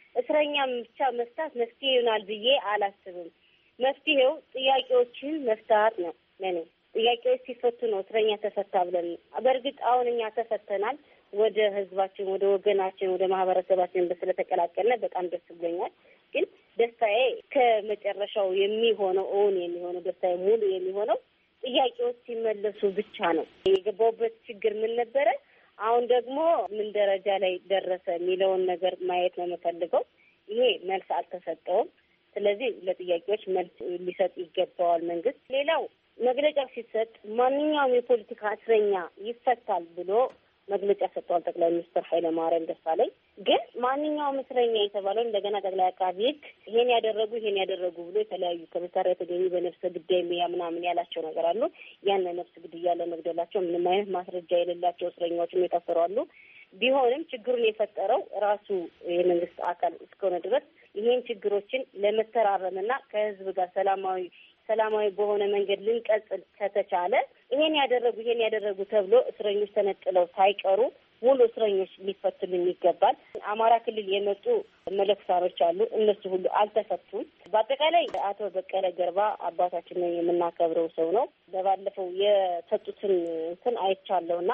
እስረኛም ብቻ መፍታት መፍትሄ ይሆናል ብዬ አላስብም። መፍትሄው ጥያቄዎችን መፍታት ነው። ለኔ ጥያቄዎች ሲፈቱ ነው እስረኛ ተፈታ ብለን። በእርግጥ አሁን እኛ ተፈተናል። ወደ ህዝባችን፣ ወደ ወገናችን፣ ወደ ማህበረሰባችን ስለተቀላቀልን በጣም ደስ ብሎኛል። ግን ደስታዬ ከመጨረሻው የሚሆነው እውን የሚሆነው ደስታዬ ሙሉ የሚሆነው ጥያቄዎች ሲመለሱ ብቻ ነው። የገባውበት ችግር ምን ነበረ፣ አሁን ደግሞ ምን ደረጃ ላይ ደረሰ የሚለውን ነገር ማየት ነው የምፈልገው። ይሄ መልስ አልተሰጠውም። ስለዚህ ለጥያቄዎች መልስ ሊሰጥ ይገባዋል መንግስት። ሌላው መግለጫ ሲሰጥ ማንኛውም የፖለቲካ እስረኛ ይፈታል ብሎ መግለጫ ሰጥቷል ጠቅላይ ሚኒስትር ኃይለማርያም ደሳለኝ። ግን ማንኛውም እስረኛ የተባለው እንደገና ጠቅላይ አቃቤ ሕግ ይሄን ያደረጉ ይሄን ያደረጉ ብሎ የተለያዩ ከመሳሪያ የተገኙ በነፍሰ ግዳይ ምናምን ያላቸው ነገር አሉ። ያን ነፍስ ግድያ ለመግደላቸው ምንም አይነት ማስረጃ የሌላቸው እስረኛዎችም የታሰሩ አሉ። ቢሆንም ችግሩን የፈጠረው ራሱ የመንግስት አካል እስከሆነ ድረስ ይሄን ችግሮችን ለመተራረምና ከህዝብ ጋር ሰላማዊ ሰላማዊ በሆነ መንገድ ልንቀጽል ከተቻለ ይሄን ያደረጉ ይሄን ያደረጉ ተብሎ እስረኞች ተነጥለው ሳይቀሩ ሙሉ እስረኞች ሊፈቱልን ይገባል። አማራ ክልል የመጡ መለክሳሮች አሉ። እነሱ ሁሉ አልተፈቱም። በአጠቃላይ አቶ በቀለ ገርባ አባታችን ነው የምናከብረው ሰው ነው። በባለፈው የሰጡትን እንትን አይቻለሁና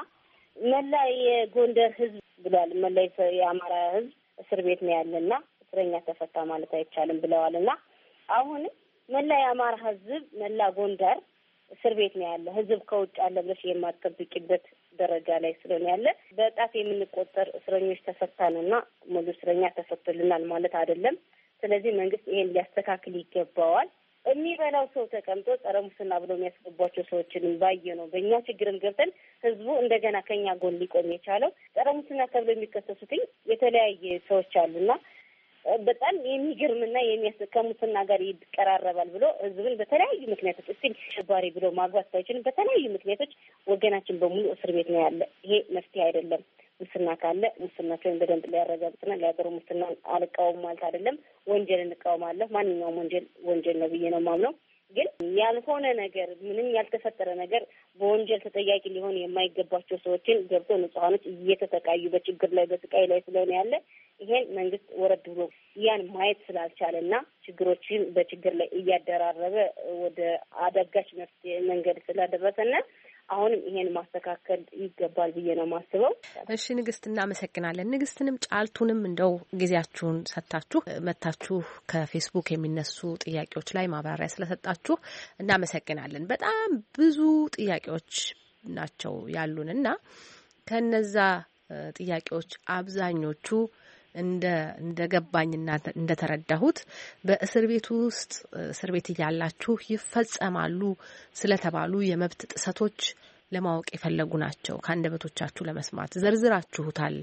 መላ የጎንደር ህዝብ ብሏል። መላ የአማራ ህዝብ እስር ቤት ነው ያለና እስረኛ ተፈታ ማለት አይቻልም ብለዋልና አሁንም መላ የአማራ ህዝብ መላ ጎንደር እስር ቤት ነው ያለ። ህዝብ ከውጭ አለ ብለሽ የማትጠብቂበት ደረጃ ላይ ስለሆነ ያለ በጣት የምንቆጠር እስረኞች ተፈታንና ሙሉ እስረኛ ተፈቶልናል ማለት አይደለም። ስለዚህ መንግስት ይሄን ሊያስተካክል ይገባዋል። የሚበላው ሰው ተቀምጦ ጸረ ሙስና ብሎ የሚያስገቧቸው ሰዎችንም ባየ ነው በእኛ ችግርም ገብተን ህዝቡ እንደገና ከኛ ጎን ሊቆም የቻለው ጸረ ሙስና ተብሎ የሚከሰሱትኝ የተለያየ ሰዎች አሉና በጣም የሚገርምና የሚያስከሙትና ጋር ይቀራረባል ብሎ ህዝብን በተለያዩ ምክንያቶች እስቲ ሽባሪ ብሎ ማግባት ሳይችልም በተለያዩ ምክንያቶች ወገናችን በሙሉ እስር ቤት ነው ያለ። ይሄ መፍትሄ አይደለም። ሙስና ካለ ሙስናቸውን በደንብ ሊያረጋግጥና ሊያገሩ ሙስና አልቃወም ማለት አይደለም። ወንጀል እንቃወማለሁ። ማንኛውም ወንጀል ወንጀል ነው ብዬ ነው የማምነው። ግን ያልሆነ ነገር ምንም ያልተፈጠረ ነገር በወንጀል ተጠያቂ ሊሆን የማይገባቸው ሰዎችን ገብቶ ንጹሃኖች እየተሰቃዩ በችግር ላይ በስቃይ ላይ ስለሆነ ያለ ይሄን መንግስት ወረድ ብሎ ያን ማየት ስላልቻለና ችግሮችን በችግር ላይ እያደራረበ ወደ አዳጋች መፍትሄ መንገድ ስላደረሰና አሁንም ይሄን ማስተካከል ይገባል ብዬ ነው የማስበው። እሺ ንግስት፣ እናመሰግናለን። ንግስትንም ጫልቱንም እንደው ጊዜያችሁን ሰጥታችሁ መታችሁ ከፌስቡክ የሚነሱ ጥያቄዎች ላይ ማብራሪያ ስለሰጣችሁ እናመሰግናለን። በጣም ብዙ ጥያቄዎች ናቸው ያሉንና ከነዛ ጥያቄዎች አብዛኞቹ እንደ እንደገባኝና እንደተረዳሁት በእስር ቤት ውስጥ እስር ቤት እያላችሁ ይፈጸማሉ ስለተባሉ የመብት ጥሰቶች ለማወቅ የፈለጉ ናቸው። ከአንደበቶቻችሁ ለመስማት ዘርዝራችሁታል።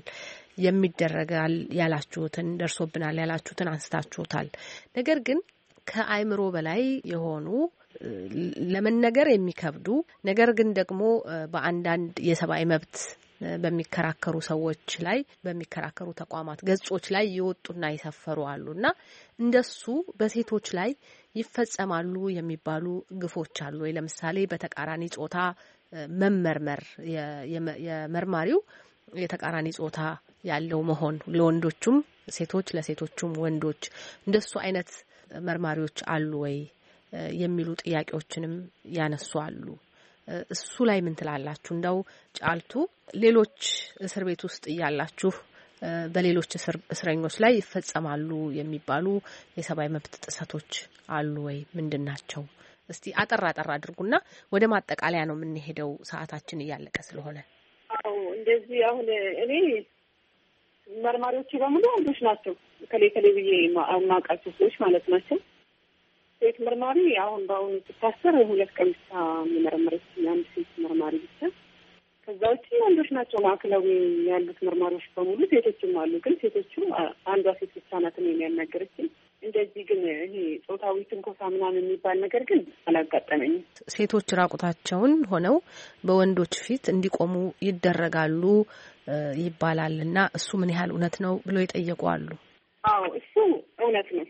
የሚደረጋል ያላችሁትን ደርሶብናል ያላችሁትን አንስታችሁታል። ነገር ግን ከአይምሮ በላይ የሆኑ ለመነገር የሚከብዱ ነገር ግን ደግሞ በአንዳንድ የሰብአዊ መብት በሚከራከሩ ሰዎች ላይ በሚከራከሩ ተቋማት ገጾች ላይ ይወጡና ይሰፈሩ አሉና እንደሱ በሴቶች ላይ ይፈጸማሉ የሚባሉ ግፎች አሉ ወይ? ለምሳሌ በተቃራኒ ጾታ መመርመር የመርማሪው የተቃራኒ ጾታ ያለው መሆን ለወንዶቹም ሴቶች ለሴቶቹም ወንዶች እንደሱ አይነት መርማሪዎች አሉ ወይ የሚሉ ጥያቄዎችንም ያነሱ አሉ። እሱ ላይ ምን ትላላችሁ? እንደው ጫልቱ ሌሎች እስር ቤት ውስጥ እያላችሁ በሌሎች እስረኞች ላይ ይፈጸማሉ የሚባሉ የሰብአዊ መብት ጥሰቶች አሉ ወይ? ምንድናቸው? እስቲ አጠር አጠር አድርጉና ወደ ማጠቃለያ ነው የምንሄደው፣ ሰዓታችን እያለቀ ስለሆነ። አዎ እንደዚህ አሁን እኔ መርማሪዎቹ በሙሉ ወንዶች ናቸው። ከሌ ከሌ ብዬ የማውቃቸው ሰዎች ማለት ናቸው። ሴት መርማሪ አሁን በአሁኑ ስታሰር ሁለት ቀን ብቻ የሚመረመረች አንድ ሴት መርማሪ ብቻ። ከዛ ውጭ ወንዶች ናቸው ማዕከላዊ ያሉት መርማሪዎች በሙሉ ሴቶችም አሉ። ግን ሴቶቹ አንዷ ሴት ብቻ ናት እኔን ያናገረችኝ። እንደዚህ ግን ይሄ ጾታዊ ትንኮሳ ምናምን የሚባል ነገር ግን አላጋጠመኝም። ሴቶች ራቁታቸውን ሆነው በወንዶች ፊት እንዲቆሙ ይደረጋሉ ይባላል እና እሱ ምን ያህል እውነት ነው ብሎ የጠየቁ አሉ። አዎ እሱ እውነት ነው።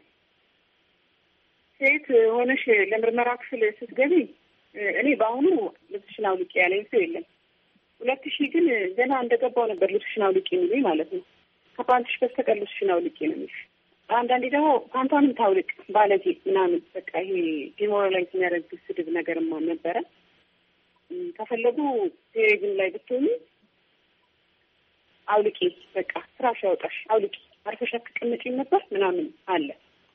ሴት ሆነሽ ለምርመራ ክፍል ስትገቢ እኔ በአሁኑ ልብስሽን አውልቂ ያለኝ ሰው የለም። ሁለት ሺህ ግን ገና እንደገባው ነበር ልብስሽን አውልቂ የሚሉኝ ማለት ነው። ከፓንትሽ በስተቀር ልብስሽን አውልቂ ነው የሚልሽ። አንዳንዴ ደግሞ ፓንቷንም ታውልቅ ባለጌ ምናምን በቃ ይሄ ዲሞራላይዝ የሚያደርግ ስድብ ነገርም ነበረ። ከፈለጉ ቴሌቪዥን ላይ ብትሆኑ አውልቂ በቃ ስራሽ ያውጣሽ አውልቂ አርፈሽ አትቀመጪም ነበር ምናምን አለ።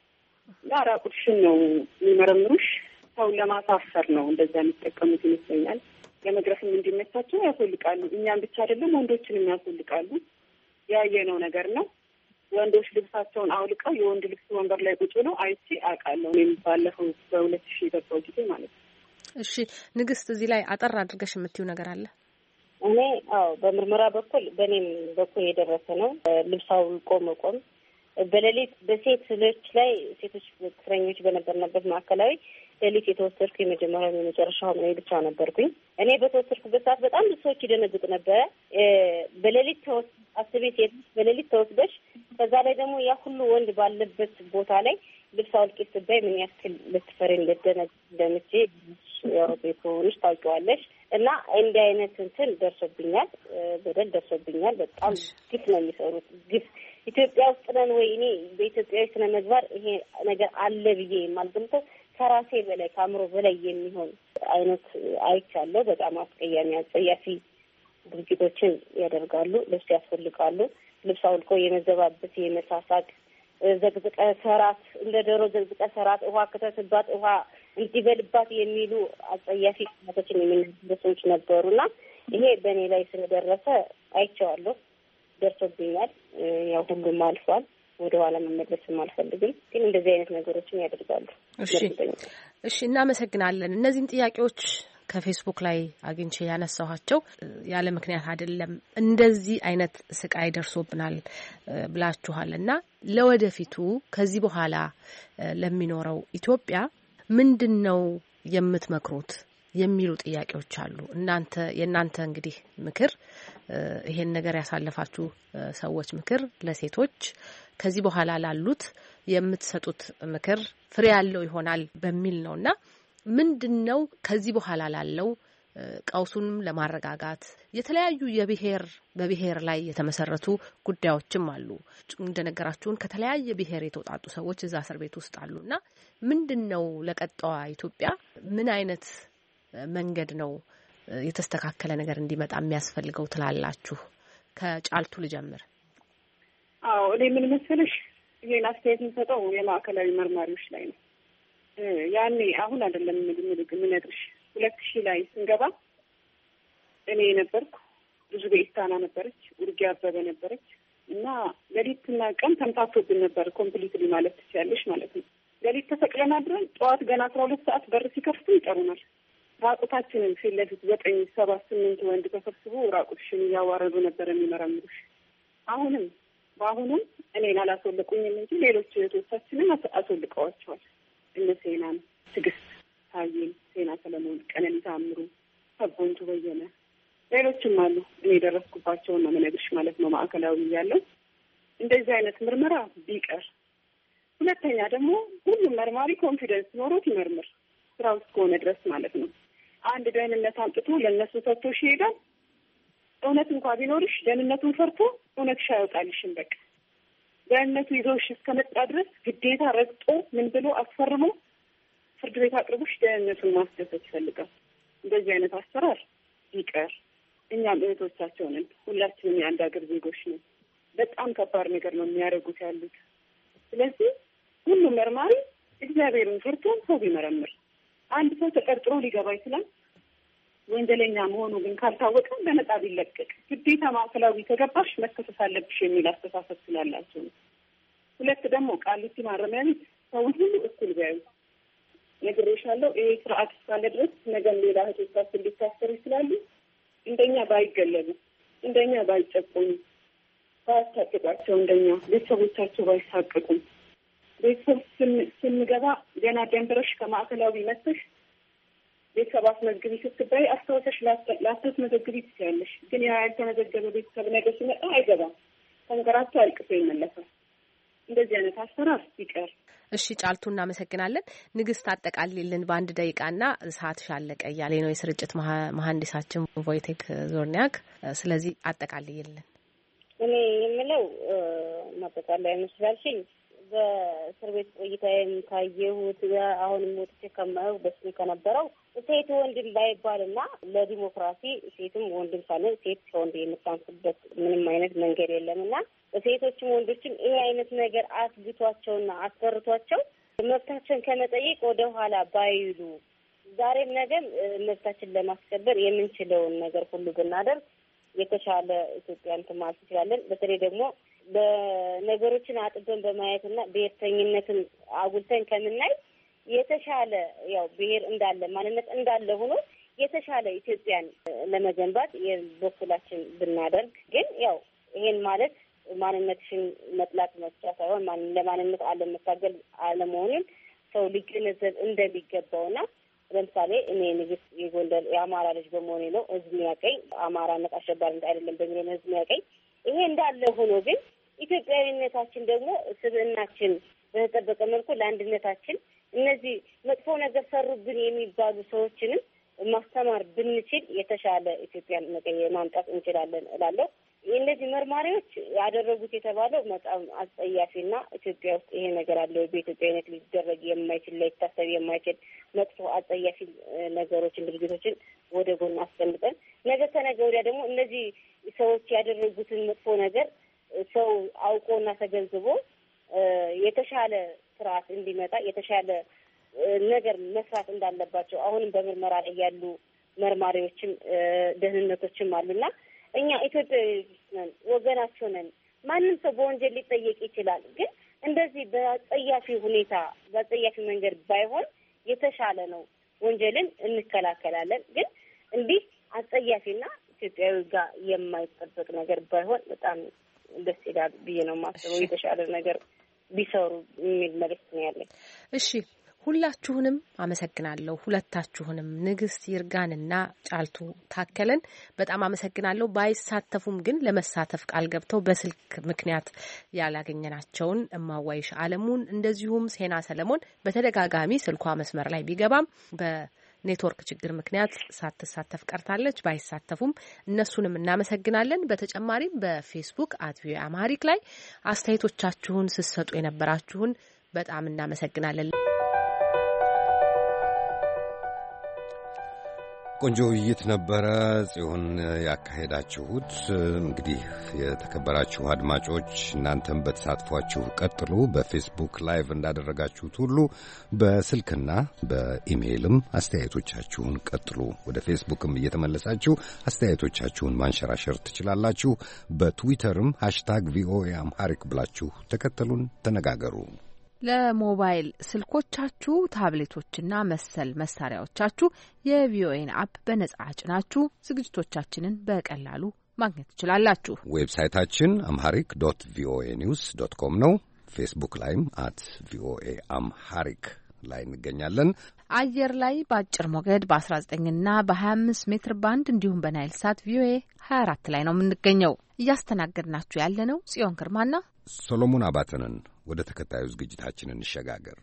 ራቁትሽን ነው የሚመረምሩሽ። ሰውን ለማሳፈር ነው እንደዛ የሚጠቀሙት ይመስለኛል። ለመግረፍም እንዲመቻቸው ያስወልቃሉ። እኛም ብቻ አይደለም ወንዶችንም ያስወልቃሉ። ያየነው ነገር ነው። ወንዶች ልብሳቸውን አውልቀው የወንድ ልብስ ወንበር ላይ ቁጭ ብለው አይቼ አውቃለሁ። እኔም ባለፈው በሁለት ሺህ የገባው ጊዜ ማለት ነው። እሺ ንግስት፣ እዚህ ላይ አጠር አድርገሽ የምትይው ነገር አለ? እኔ አዎ በምርመራ በኩል በእኔም በኩል የደረሰ ነው። ልብስ አውልቆ መቆም በሌሊት በሴት ልጅ ላይ ሴቶች እስረኞች በነበርንበት ማዕከላዊ ሌሊት የተወሰድኩ የመጀመሪያው የመጨረሻው እኔ ብቻ ነበርኩኝ። እኔ በተወሰድኩበት ሰዓት በጣም ብዙ ሰዎች ይደነግጡ ነበረ። በሌሊት ተወስ አስቤ ሴት በሌሊት ተወስደሽ ከዛ ላይ ደግሞ ያ ሁሉ ወንድ ባለበት ቦታ ላይ ልብስ አውልቂ ስትባይ ምን ያክል ልትፈሪ እንደደነግ እንደምቼ ያው ቤቶች ታውቂዋለሽ። እና እንዲህ አይነት እንትን ደርሶብኛል፣ በደል ደርሶብኛል። በጣም ግፍ ነው የሚሰሩት ግፍ። ኢትዮጵያ ውስጥ ነን ወይ? እኔ በኢትዮጵያዊ ስነ ምግባር ይሄ ነገር አለ ብዬ የማልገምተው ከራሴ በላይ ከአእምሮ በላይ የሚሆን አይነት አይቻለሁ። በጣም አስቀያሚ አጸያፊ ድርጊቶችን ያደርጋሉ። ልብስ ያስፈልቃሉ። ልብስ አውልቆ የመዘባበት የመሳሳቅ ዘቅዝቀ ሰራት እንደ ዶሮ ዘቅዝቀ ሰራት ውሃ ከተትባት ውሃ እንዲበልባት የሚሉ አጸያፊ ቃላቶችን የሚናገሩ ሰዎች ነበሩና ይሄ በእኔ ላይ ስለደረሰ አይቼዋለሁ። ደርሶብኛል። ያው ሁሉም አልፏል። ወደ ኋላ መመለስም አልፈልግም። ግን እንደዚህ አይነት ነገሮችን ያደርጋሉ። እሺ እሺ፣ እናመሰግናለን። እነዚህን ጥያቄዎች ከፌስቡክ ላይ አግኝቼ ያነሳኋቸው ያለ ምክንያት አይደለም። እንደዚህ አይነት ስቃይ ደርሶብናል ብላችኋል እና ለወደፊቱ ከዚህ በኋላ ለሚኖረው ኢትዮጵያ ምንድነው የምትመክሩት የሚሉ ጥያቄዎች አሉ። እናንተ የእናንተ እንግዲህ ምክር ይሄን ነገር ያሳለፋችሁ ሰዎች ምክር ለሴቶች ከዚህ በኋላ ላሉት የምትሰጡት ምክር ፍሬ ያለው ይሆናል በሚል ነውና ምንድነው ከዚህ በኋላ ላለው ቀውሱንም ለማረጋጋት የተለያዩ የብሔር በብሔር ላይ የተመሰረቱ ጉዳዮችም አሉ። እንደነገራችሁን ከተለያየ ብሔር የተውጣጡ ሰዎች እዛ እስር ቤት ውስጥ አሉና ምንድነው ለቀጣዋ ኢትዮጵያ ምን አይነት መንገድ ነው የተስተካከለ ነገር እንዲመጣ የሚያስፈልገው ትላላችሁ? ከጫልቱ ልጀምር። አዎ እኔ ምን መሰለሽ ይሄን አስተያየት የምሰጠው የማዕከላዊ መርማሪዎች ላይ ነው። ያኔ አሁን አይደለም ምልምልግ ምነግርሽ ሁለት ሺህ ላይ ስንገባ እኔ ነበርኩ፣ ብዙ ቤስታና ነበረች፣ ውርጌ አበበ ነበረች እና ሌሊትና ቀን ተምታቶብን ነበር። ኮምፕሊትሊ ማለት ትችያለሽ ማለት ነው። ሌሊት ተሰቅለን አድረን ጠዋት ገና አስራ ሁለት ሰዓት በር ሲከፍቱ ይጠሩናል። ራቁታችንን ፊት ለፊት ዘጠኝ ሰባት ስምንት ወንድ ተሰብስቦ ራቁትሽን እያዋረዱ ነበር የሚመረምሩሽ። አሁንም በአሁኑም እኔን አላስወልቁኝም እንጂ ሌሎች እህቶቻችንን አስወልቀዋቸዋል። እነ ሴናን፣ ትዕግስት ታዬን፣ ሴና ሰለሞን፣ ቀነኒ ታምሩ፣ ሰቦንቱ በየነ ሌሎችም አሉ እኔ የደረስኩባቸውን ነው የምነግርሽ ማለት ነው። ማዕከላዊ ያለው እንደዚህ አይነት ምርመራ ቢቀር፣ ሁለተኛ ደግሞ ሁሉም መርማሪ ኮንፊደንስ ኖሮት ይመርምር ስራው እስከሆነ ድረስ ማለት ነው። አንድ ደህንነት አምጥቶ ለእነሱ ሰጥቶሽ ይሄዳል። እውነት እንኳ ቢኖርሽ ደህንነቱን ፈርቶ እውነትሽ አይወጣልሽም። በቃ ደህንነቱ ይዞሽ እስከመጣ ድረስ ግዴታ ረግጦ ምን ብሎ አስፈርሞ ፍርድ ቤት አቅርቦሽ ደህንነቱን ማስደሰት ይፈልጋል። እንደዚህ አይነት አሰራር ቢቀር። እኛም እህቶቻቸው ነን፣ ሁላችንም የአንድ ሀገር ዜጎች ነን። በጣም ከባድ ነገር ነው የሚያደርጉት ያሉት። ስለዚህ ሁሉም መርማሪ እግዚአብሔርን ፈርቶ ሰው ቢመረምር። አንድ ሰው ተጠርጥሮ ሊገባ ይችላል። ወንጀለኛ መሆኑ ግን ካልታወቀ በነጻ ቢለቀቅ፣ ግዴታ ማዕከላዊ ከገባሽ መከሰስ አለብሽ የሚል አስተሳሰብ ስላላቸው ነው። ሁለት ደግሞ ቃሊቲ ማረሚያ ቤት ሰውን ሁሉ እኩል ቢያዩ ነግሬሻለሁ። ይሄ ስርዓት እስካለ ድረስ ነገም ሌላ እህቶቻችን ሊታሰሩ ይችላሉ። እንደኛ ባይገለሉ፣ እንደኛ ባይጨቆኙ፣ ባያስታቅቋቸው፣ እንደኛ ቤተሰቦቻቸው ባይሳቀቁም፣ ቤተሰብ ስንገባ ገና ደንብረሽ ከማዕከላዊ መጥተሽ ቤተሰብ አስመዝግቢ ስትባይ አስታወሰሽ ላታስመዘግቢ ትችያለሽ። ግን ያ ያልተመዘገበ ቤተሰብ ነገር ሲመጣ አይገባም፣ ተንከራቶ አልቅሶ ይመለሳል። እንደዚህ አይነት አሰራር ይቀር። እሺ ጫልቱ እናመሰግናለን። ንግስት አጠቃልልን በአንድ ደቂቃና ሰዓትሽ አለቀ እያለ ነው የስርጭት መሀንዲሳችን ቮይቴክ ዞርኒያክ። ስለዚህ አጠቃልልን። እኔ የምለው ማጠቃለያ ይመስላልሽኝ በእስር ቤት ቆይታዬም ካየሁት አሁንም ወጥቼ ከማየው በስ ከነበረው ሴት ወንድም ባይባልና ለዲሞክራሲ ሴትም ወንድም ሳለ ሴት ከወንድ የምታንስበት ምንም አይነት መንገድ የለምና ሴቶችም ወንዶችም ይሄ አይነት ነገር አስግቷቸውና አስፈርቷቸው መብታቸውን ከመጠየቅ ወደ ኋላ ባይሉ ዛሬም ነገም መብታችን ለማስከበር የምንችለውን ነገር ሁሉ ብናደርግ የተሻለ ኢትዮጵያን ማለት እንችላለን። በተለይ ደግሞ በነገሮችን አጥበን በማየትና ብሔርተኝነትን አጉልተን ከምናይ የተሻለ ያው ብሔር እንዳለ ማንነት እንዳለ ሆኖ የተሻለ ኢትዮጵያን ለመገንባት የበኩላችን ብናደርግ ግን ያው ይሄን ማለት ማንነትሽን መጥላት ብቻ ሳይሆን ማን ለማንነት ዓለም መታገል አለመሆኑን ሰው ሊገነዘብ እንደሚገባውና ለምሳሌ እኔ ንግስት የጎንደር የአማራ ልጅ በመሆኔ ነው ህዝብ ያቀኝ አማራነት አሸባሪ አይደለም በሚለው ህዝብ ያቀኝ። ይሄ እንዳለ ሆኖ ግን ኢትዮጵያዊነታችን ደግሞ ስብዕናችን በተጠበቀ መልኩ ለአንድነታችን እነዚህ መጥፎ ነገር ሰሩብን የሚባሉ ሰዎችንም ማስተማር ብንችል የተሻለ ኢትዮጵያን መቀየር ማምጣት እንችላለን እላለሁ። እነዚህ መርማሪዎች ያደረጉት የተባለው በጣም አስጸያፊና ኢትዮጵያ ውስጥ ይሄ ነገር አለ በኢትዮጵያዊነት ሊደረግ የማይችል ሊታሰብ የማይችል መጥፎ አስጸያፊ ነገሮችን ድርጊቶችን ወደ ጎን አስቀምጠን ነገ ከነገ ወዲያ ደግሞ እነዚህ ሰዎች ያደረጉትን መጥፎ ነገር ሰው አውቆና ተገንዝቦ የተሻለ ስርዓት እንዲመጣ የተሻለ ነገር መስራት እንዳለባቸው አሁንም በምርመራ ላይ ያሉ መርማሪዎችም ደህንነቶችም አሉና እኛ ኢትዮጵያውያን ነን፣ ወገናቸው ነን። ማንም ሰው በወንጀል ሊጠየቅ ይችላል። ግን እንደዚህ በጸያፊ ሁኔታ በጸያፊ መንገድ ባይሆን የተሻለ ነው። ወንጀልን እንከላከላለን። ግን እንዲህ አጸያፊና ኢትዮጵያዊ ጋር የማይጠበቅ ነገር ባይሆን በጣም ደስ ይላል ብዬ ነው የማስበው። የተሻለ ነገር ቢሰሩ የሚል መልዕክት ነው ያለኝ። እሺ ሁላችሁንም አመሰግናለሁ። ሁለታችሁንም ንግስት ይርጋንና ጫልቱ ታከለን በጣም አመሰግናለሁ። ባይሳተፉም ግን ለመሳተፍ ቃል ገብተው በስልክ ምክንያት ያላገኘናቸውን እማዋይሽ አለሙን እንደዚሁም ሴና ሰለሞን በተደጋጋሚ ስልኳ መስመር ላይ ቢገባም በኔትወርክ ችግር ምክንያት ሳትሳተፍ ቀርታለች። ባይሳተፉም እነሱንም እናመሰግናለን። በተጨማሪም በፌስቡክ አት ቪኦኤ አማሪክ ላይ አስተያየቶቻችሁን ስትሰጡ የነበራችሁን በጣም እናመሰግናለን። ቆንጆ ውይይት ነበረ ጽዮን ያካሄዳችሁት። እንግዲህ የተከበራችሁ አድማጮች እናንተም በተሳትፏችሁ ቀጥሉ። በፌስቡክ ላይቭ እንዳደረጋችሁት ሁሉ በስልክና በኢሜይልም አስተያየቶቻችሁን ቀጥሉ። ወደ ፌስቡክም እየተመለሳችሁ አስተያየቶቻችሁን ማንሸራሸር ትችላላችሁ። በትዊተርም ሃሽታግ ቪኦኤ አምሃሪክ ብላችሁ ተከተሉን፣ ተነጋገሩ። ለሞባይል ስልኮቻችሁ ታብሌቶችና መሰል መሳሪያዎቻችሁ የቪኦኤን አፕ በነጻ ጭናችሁ ዝግጅቶቻችንን በቀላሉ ማግኘት ትችላላችሁ። ዌብሳይታችን አምሃሪክ ዶት ቪኦኤ ኒውስ ዶት ኮም ነው። ፌስቡክ ላይም አት ቪኦኤ አምሃሪክ ላይ እንገኛለን። አየር ላይ በአጭር ሞገድ በ19 እና በ25 ሜትር ባንድ እንዲሁም በናይል ሳት ቪኦኤ ሀያ አራት ላይ ነው የምንገኘው። እያስተናገድናችሁ ያለነው ጽዮን ግርማና ሶሎሞን አባተንን። ወደ ተከታዩ ዝግጅታችን እንሸጋገር።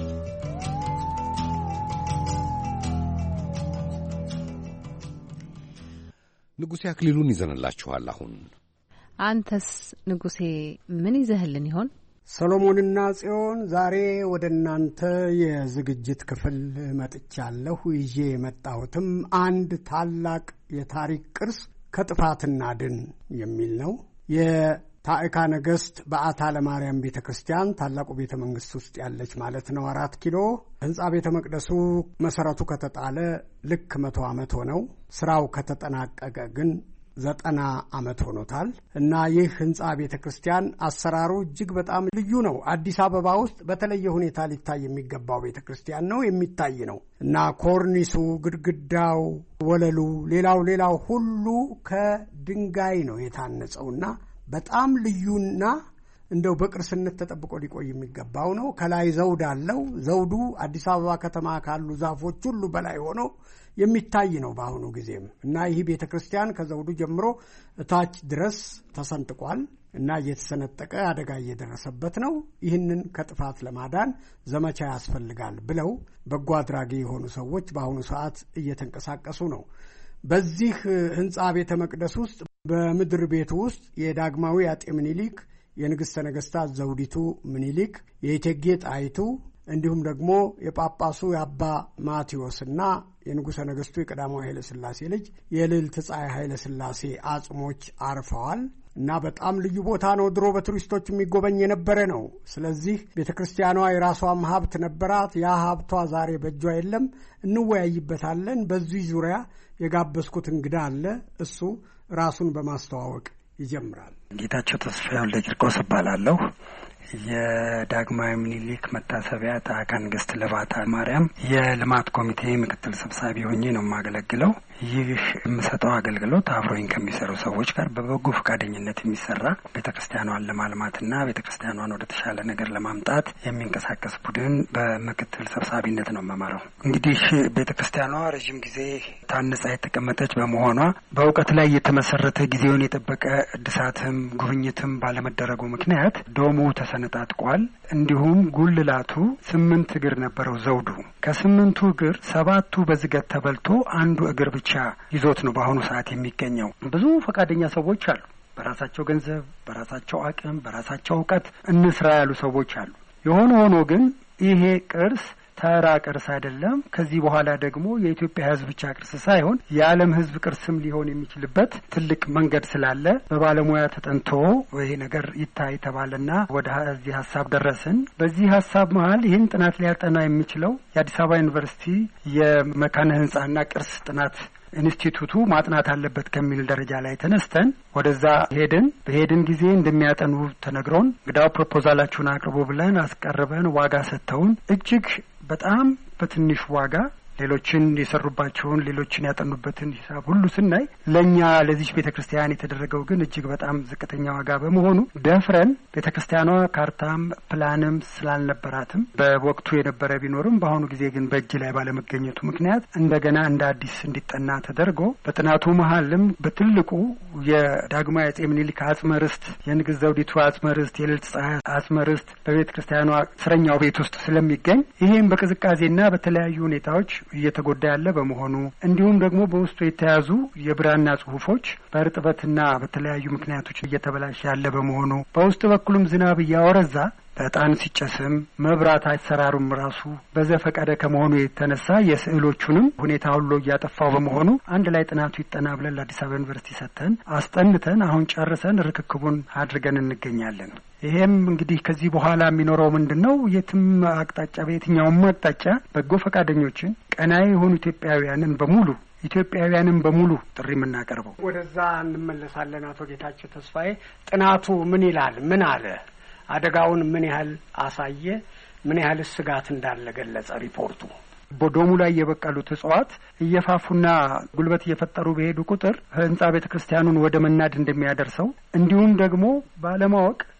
ንጉሴ አክሊሉን ይዘንላችኋል። አሁን አንተስ ንጉሴ ምን ይዘህልን ይሆን? ሰሎሞንና ጽዮን ዛሬ ወደ እናንተ የዝግጅት ክፍል መጥቻለሁ። ይዤ የመጣሁትም አንድ ታላቅ የታሪክ ቅርስ ከጥፋትና ድን የሚል ነው። የታዕካ ነገሥት በዓታ ለማርያም ቤተ ክርስቲያን ታላቁ ቤተ መንግሥት ውስጥ ያለች ማለት ነው። አራት ኪሎ ሕንፃ ቤተ መቅደሱ መሠረቱ ከተጣለ ልክ መቶ ዓመት ሆነው። ሥራው ከተጠናቀቀ ግን ዘጠና ዓመት ሆኖታል እና ይህ ሕንፃ ቤተ ክርስቲያን አሰራሩ እጅግ በጣም ልዩ ነው። አዲስ አበባ ውስጥ በተለየ ሁኔታ ሊታይ የሚገባው ቤተ ክርስቲያን ነው፣ የሚታይ ነው እና ኮርኒሱ፣ ግድግዳው፣ ወለሉ፣ ሌላው ሌላው ሁሉ ከድንጋይ ነው የታነጸውና በጣም ልዩና እንደው በቅርስነት ተጠብቆ ሊቆይ የሚገባው ነው። ከላይ ዘውድ አለው። ዘውዱ አዲስ አበባ ከተማ ካሉ ዛፎች ሁሉ በላይ ሆኖ የሚታይ ነው በአሁኑ ጊዜም እና ይህ ቤተ ክርስቲያን ከዘውዱ ጀምሮ እታች ድረስ ተሰንጥቋል እና እየተሰነጠቀ አደጋ እየደረሰበት ነው። ይህንን ከጥፋት ለማዳን ዘመቻ ያስፈልጋል ብለው በጎ አድራጊ የሆኑ ሰዎች በአሁኑ ሰዓት እየተንቀሳቀሱ ነው። በዚህ ሕንፃ ቤተ መቅደስ ውስጥ በምድር ቤቱ ውስጥ የዳግማዊ አጤ ምኒልክ፣ የንግሥተ ነገሥታት ዘውዲቱ ምኒልክ፣ የእቴጌ ጣይቱ እንዲሁም ደግሞ የጳጳሱ የአባ ማቴዎስና የንጉሠ ነገሥቱ የቀዳማዊ ኃይለ ሥላሴ ልጅ የልዕልት ፀሐይ ኃይለ ሥላሴ አጽሞች አርፈዋል እና በጣም ልዩ ቦታ ነው። ድሮ በቱሪስቶች የሚጎበኝ የነበረ ነው። ስለዚህ ቤተ ክርስቲያኗ የራሷም ሀብት ነበራት። ያ ሀብቷ ዛሬ በእጇ የለም። እንወያይበታለን። በዚህ ዙሪያ የጋበዝኩት እንግዳ አለ። እሱ ራሱን በማስተዋወቅ ይጀምራል። ጌታቸው ተስፋዬ ወልደ ቂርቆስ እባላለሁ። የዳግማዊ ምኒልክ መታሰቢያ ታዕካ ንግሥት ለባታ ማርያም የልማት ኮሚቴ ምክትል ሰብሳቢ ሆኜ ነው የማገለግለው። ይህ የምሰጠው አገልግሎት አብሮኝ ከሚሰሩ ሰዎች ጋር በበጎ ፈቃደኝነት የሚሰራ ቤተክርስቲያኗን ለማልማትና ቤተክርስቲያኗን ወደ ተሻለ ነገር ለማምጣት የሚንቀሳቀስ ቡድን በምክትል ሰብሳቢነት ነው የምመራው። እንግዲህ ቤተክርስቲያኗ ረዥም ጊዜ ታንጻ የተቀመጠች በመሆኗ በእውቀት ላይ የተመሰረተ ጊዜውን የጠበቀ እድሳትም ጉብኝትም ባለመደረጉ ምክንያት ዶሙ ተሰነጣጥቋል። እንዲሁም ጉልላቱ ስምንት እግር ነበረው ዘውዱ። ከስምንቱ እግር ሰባቱ በዝገት ተበልቶ አንዱ እግር ብቻ ይዞት ነው በአሁኑ ሰዓት የሚገኘው። ብዙ ፈቃደኛ ሰዎች አሉ። በራሳቸው ገንዘብ፣ በራሳቸው አቅም፣ በራሳቸው እውቀት እንስራ ያሉ ሰዎች አሉ። የሆነ ሆኖ ግን ይሄ ቅርስ ተራ ቅርስ አይደለም። ከዚህ በኋላ ደግሞ የኢትዮጵያ ሕዝብ ብቻ ቅርስ ሳይሆን የዓለም ሕዝብ ቅርስም ሊሆን የሚችልበት ትልቅ መንገድ ስላለ በባለሙያ ተጠንቶ ይሄ ነገር ይታይ ተባለና ወደዚህ ሀሳብ ደረስን። በዚህ ሀሳብ መሀል ይህን ጥናት ሊያጠና የሚችለው የአዲስ አበባ ዩኒቨርሲቲ የመካነ ሕንጻና ቅርስ ጥናት ኢንስቲትዩቱ ማጥናት አለበት ከሚል ደረጃ ላይ ተነስተን ወደዛ ሄድን። በሄድን ጊዜ እንደሚያጠኑ ተነግሮን እንግዳው ፕሮፖዛላችሁን አቅርቡ ብለን አስቀርበን ዋጋ ሰጥተውን እጅግ በጣም በትንሽ ዋጋ ሌሎችን የሰሩባቸውን ሌሎችን ያጠኑበትን ሂሳብ ሁሉ ስናይ ለኛ ለዚህ ቤተክርስቲያን የተደረገው ግን እጅግ በጣም ዝቅተኛ ዋጋ በመሆኑ ደፍረን ቤተክርስቲያኗ ካርታም ፕላንም ስላልነበራትም በወቅቱ የነበረ ቢኖርም በአሁኑ ጊዜ ግን በእጅ ላይ ባለመገኘቱ ምክንያት እንደገና እንደ አዲስ እንዲጠና ተደርጎ በጥናቱ መሀልም በትልቁ የዳግማዊ አፄ ምኒልክ አጽመ ርስት፣ የንግሥት ዘውዲቱ አጽመ ርስት፣ የልዕልት ፀሐይ አጽመ ርስት በቤተክርስቲያኗ እስረኛው ቤት ውስጥ ስለሚገኝ ይሄም በቅዝቃዜና በተለያዩ ሁኔታዎች እየተጎዳ ያለ በመሆኑ እንዲሁም ደግሞ በውስጡ የተያዙ የብራና ጽሁፎች በእርጥበትና በተለያዩ ምክንያቶች እየተበላሸ ያለ በመሆኑ በውስጥ በኩልም ዝናብ እያወረዛ በጣም ሲጨስም መብራት አሰራሩም ራሱ በዘፈቀደ ከመሆኑ የተነሳ የስዕሎቹንም ሁኔታ ሁሉ እያጠፋው በመሆኑ አንድ ላይ ጥናቱ ይጠና ብለን ለአዲስ አበባ ዩኒቨርሲቲ ሰጥተን አስጠንተን አሁን ጨርሰን ርክክቡን አድርገን እንገኛለን። ይሄም እንግዲህ ከዚህ በኋላ የሚኖረው ምንድነው? የትም አቅጣጫ በየትኛውም አቅጣጫ በጎ ፈቃደኞችን ቀናይ የሆኑ ኢትዮጵያውያንን በሙሉ ኢትዮጵያውያንን በሙሉ ጥሪ የምናቀርበው ወደዛ እንመለሳለን። አቶ ጌታቸው ተስፋዬ ጥናቱ ምን ይላል? ምን አለ? አደጋውን ምን ያህል አሳየ? ምን ያህል ስጋት እንዳለ ገለጸ ሪፖርቱ? በዶሙ ላይ የበቀሉት እጽዋት እየፋፉና ጉልበት እየፈጠሩ በሄዱ ቁጥር ህንጻ ቤተክርስቲያኑን ወደ መናድ እንደሚያደርሰው እንዲሁም ደግሞ ባለማወቅ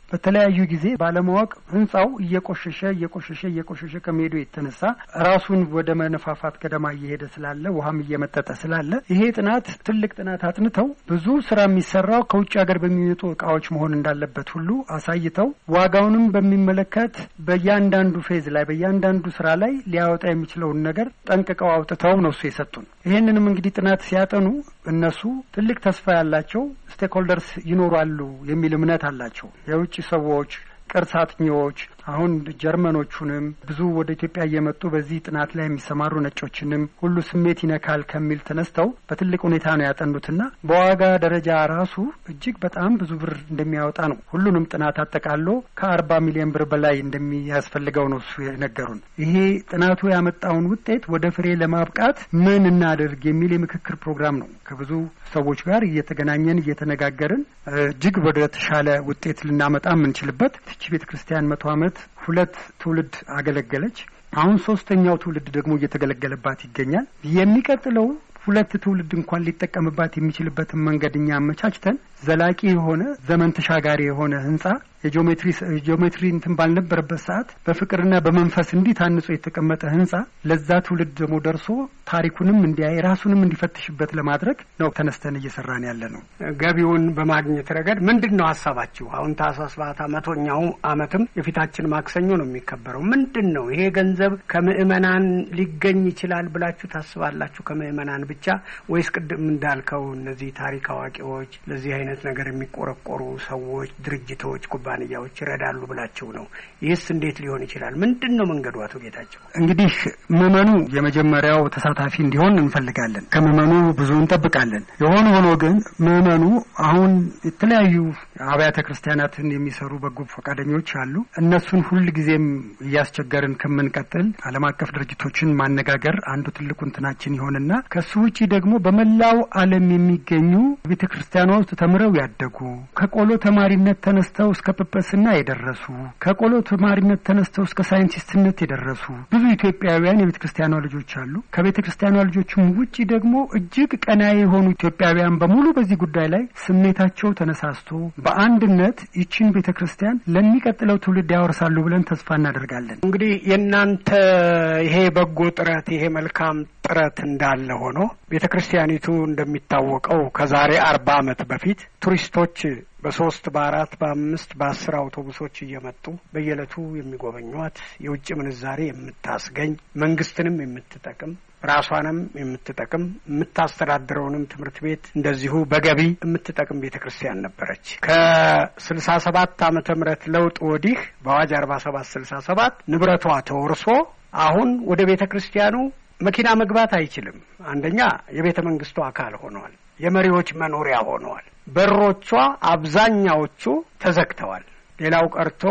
በተለያዩ ጊዜ ባለማወቅ ህንጻው እየቆሸሸ እየቆሸሸ እየቆሸሸ ከመሄዱ የተነሳ ራሱን ወደ መነፋፋት ገደማ እየሄደ ስላለ ውሃም እየመጠጠ ስላለ ይሄ ጥናት ትልቅ ጥናት አጥንተው ብዙ ስራ የሚሰራው ከውጭ ሀገር በሚመጡ እቃዎች መሆን እንዳለበት ሁሉ አሳይተው ዋጋውንም በሚመለከት በእያንዳንዱ ፌዝ ላይ በእያንዳንዱ ስራ ላይ ሊያወጣ የሚችለውን ነገር ጠንቅቀው አውጥተው ነው እሱ የሰጡን። ይሄንንም እንግዲህ ጥናት ሲያጠኑ እነሱ ትልቅ ተስፋ ያላቸው ስቴክሆልደርስ ይኖራሉ የሚል እምነት አላቸው። የውጭ ሰዎች፣ ቅርስ አጥኚዎች፣ አሁን ጀርመኖቹንም ብዙ ወደ ኢትዮጵያ እየመጡ በዚህ ጥናት ላይ የሚሰማሩ ነጮችንም ሁሉ ስሜት ይነካል ከሚል ተነስተው በትልቅ ሁኔታ ነው ያጠኑትና በዋጋ ደረጃ ራሱ እጅግ በጣም ብዙ ብር እንደሚያወጣ ነው ሁሉንም ጥናት አጠቃሎ ከአርባ ሚሊዮን ብር በላይ እንደሚያስፈልገው ነው እሱ የነገሩን። ይሄ ጥናቱ ያመጣውን ውጤት ወደ ፍሬ ለማብቃት ምን እናድርግ የሚል የምክክር ፕሮግራም ነው። ከብዙ ሰዎች ጋር እየተገናኘን እየተነጋገርን እጅግ ወደ ተሻለ ውጤት ልናመጣ የምንችልበት እቺ ቤተክርስቲያን መቶ ዓመት ሁለት ትውልድ አገለገለች። አሁን ሶስተኛው ትውልድ ደግሞ እየተገለገለባት ይገኛል። የሚቀጥለው ሁለት ትውልድ እንኳን ሊጠቀምባት የሚችልበትን መንገድ እኛ አመቻችተን ዘላቂ የሆነ ዘመን ተሻጋሪ የሆነ ህንጻ የጂኦሜትሪ ጂኦሜትሪ እንትን ባልነበረበት ሰዓት በፍቅርና በመንፈስ እንዲህ ታንጾ የተቀመጠ ህንጻ ለዛ ትውልድ ደግሞ ደርሶ ታሪኩንም እንዲያይ ራሱንም እንዲፈትሽበት ለማድረግ ነው ተነስተን እየሰራን ያለ ነው። ገቢውን በማግኘት ረገድ ምንድነው ሐሳባችሁ? አሁን ታህሳስ በዓታ መቶኛው አመትም የፊታችን ማክሰኞ ነው የሚከበረው። ምንድነው ይሄ ገንዘብ ከምእመናን ሊገኝ ይችላል ብላችሁ ታስባላችሁ? ከምእመናን ብቻ ወይስ ቅድም እንዳልከው እነዚህ ታሪክ አዋቂዎች ለዚህ አይነት ነገር የሚቆረቆሩ ሰዎች፣ ድርጅቶች፣ ኩባንያዎች ይረዳሉ ብላችሁ ነው? ይህስ እንዴት ሊሆን ይችላል? ምንድነው መንገዱ? አቶ ጌታቸው እንግዲህ ምእመኑ የመጀመሪያው ተሳታፊ እንዲሆን እንፈልጋለን። ከምእመኑ ብዙ እንጠብቃለን። የሆነ ሆኖ ግን ምእመኑ አሁን የተለያዩ አብያተ ክርስቲያናትን የሚሰሩ በጎ ፈቃደኞች አሉ። እነሱን ሁሉ ጊዜም እያስቸገርን ከምንቀጥል ዓለም አቀፍ ድርጅቶችን ማነጋገር አንዱ ትልቁ እንትናችን ይሆንና ከሱ ውጪ ደግሞ በመላው ዓለም የሚገኙ ቤተክርስቲያኗ ውስጥ ተምረው ያደጉ ከቆሎ ተማሪነት ተነስተው እስከ ጵጵስና የደረሱ ከቆሎ ተማሪነት ተነስተው እስከ ሳይንቲስትነት የደረሱ ብዙ ኢትዮጵያውያን የቤተክርስቲያኗ ልጆች አሉ። ከቤተክርስቲያኗ ልጆችም ውጪ ደግሞ እጅግ ቀናኢ የሆኑ ኢትዮጵያውያን በሙሉ በዚህ ጉዳይ ላይ ስሜታቸው ተነሳስቶ በአንድነት ይቺን ቤተክርስቲያን ለሚቀጥለው ትውልድ ያወርሳሉ ብለን ተስፋ እናደርጋለን። እንግዲህ የእናንተ ይሄ በጎ ጥረት ይሄ መልካም ጥረት እንዳለ ሆኖ ቤተክርስቲያኒቱ እንደሚታወቀው ከዛሬ አርባ አመት በፊት ቱሪስቶች በሶስት በአራት በአምስት በአስር አውቶቡሶች እየመጡ በየዕለቱ የሚጎበኟት የውጭ ምንዛሬ የምታስገኝ መንግስትንም የምትጠቅም ራሷንም የምትጠቅም የምታስተዳድረውንም ትምህርት ቤት እንደዚሁ በገቢ የምትጠቅም ቤተክርስቲያን ነበረች። ከስልሳ ሰባት ዓመተ ምህረት ለውጥ ወዲህ በአዋጅ አርባ ሰባት ስልሳ ሰባት ንብረቷ ተወርሶ አሁን ወደ ቤተክርስቲያኑ መኪና መግባት አይችልም። አንደኛ የቤተ መንግስቱ አካል ሆነዋል። የመሪዎች መኖሪያ ሆነዋል። በሮቿ አብዛኛዎቹ ተዘግተዋል። ሌላው ቀርቶ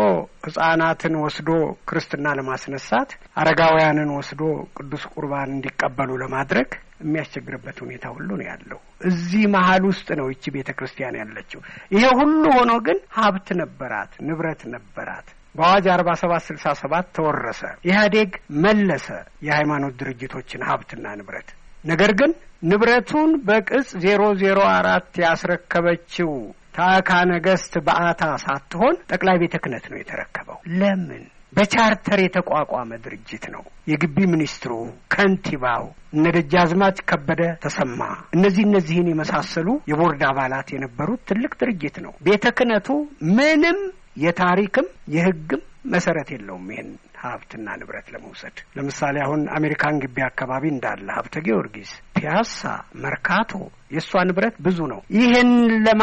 ሕፃናትን ወስዶ ክርስትና ለማስነሳት አረጋውያንን ወስዶ ቅዱስ ቁርባን እንዲቀበሉ ለማድረግ የሚያስቸግርበት ሁኔታ ሁሉ ነው ያለው። እዚህ መሀል ውስጥ ነው እቺ ቤተክርስቲያን ያለችው። ይሄ ሁሉ ሆኖ ግን ሀብት ነበራት፣ ንብረት ነበራት። በአዋጅ አርባ ሰባት ስልሳ ሰባት ተወረሰ። ኢህአዴግ መለሰ የሃይማኖት ድርጅቶችን ሀብትና ንብረት። ነገር ግን ንብረቱን በቅጽ ዜሮ ዜሮ አራት ያስረከበችው ታዕካ ነገስት በዓታ ሳትሆን ጠቅላይ ቤተ ክህነት ነው የተረከበው። ለምን? በቻርተር የተቋቋመ ድርጅት ነው። የግቢ ሚኒስትሩ፣ ከንቲባው፣ እነ ደጃዝማች ከበደ ተሰማ እነዚህ እነዚህን የመሳሰሉ የቦርድ አባላት የነበሩት ትልቅ ድርጅት ነው። ቤተ ክህነቱ ምንም የታሪክም የሕግም መሰረት የለውም ይሄን ሀብትና ንብረት ለመውሰድ። ለምሳሌ አሁን አሜሪካን ግቢ አካባቢ እንዳለ ሀብተ ጊዮርጊስ፣ ፒያሳ፣ መርካቶ የሷ ንብረት ብዙ ነው። ይህን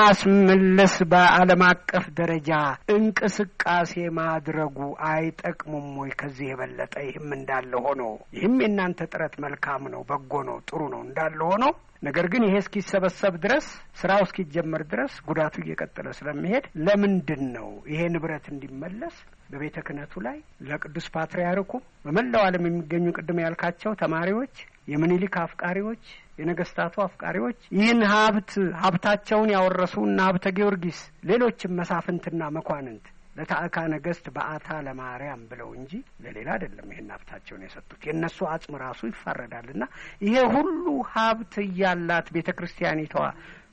ለማስመለስ በዓለም አቀፍ ደረጃ እንቅስቃሴ ማድረጉ አይጠቅሙም ወይ? ከዚህ የበለጠ ይህም እንዳለ ሆኖ ይህም የእናንተ ጥረት መልካም ነው፣ በጎ ነው፣ ጥሩ ነው እንዳለ ሆኖ ነገር ግን ይሄ እስኪሰበሰብ ድረስ ስራው እስኪጀመር ድረስ ጉዳቱ እየቀጠለ ስለሚሄድ ለምንድን ነው ይሄ ንብረት እንዲመለስ በቤተ ክህነቱ ላይ ለቅዱስ ፓትርያርኩ በመላው ዓለም የሚገኙ ቅድም ያልካቸው ተማሪዎች፣ የምኒልክ አፍቃሪዎች፣ የነገስታቱ አፍቃሪዎች ይህን ሀብት ሀብታቸውን ያወረሱና ሀብተ ጊዮርጊስ ሌሎችም መሳፍንትና መኳንንት ለታዕካ ነገስት በዓታ ለማርያም ብለው እንጂ ለሌላ አይደለም ይሄን ሀብታቸውን የሰጡት። የነሱ አጽም ራሱ ይፋረዳልና ይሄ ሁሉ ሀብት ያላት ቤተክርስቲያኒቷ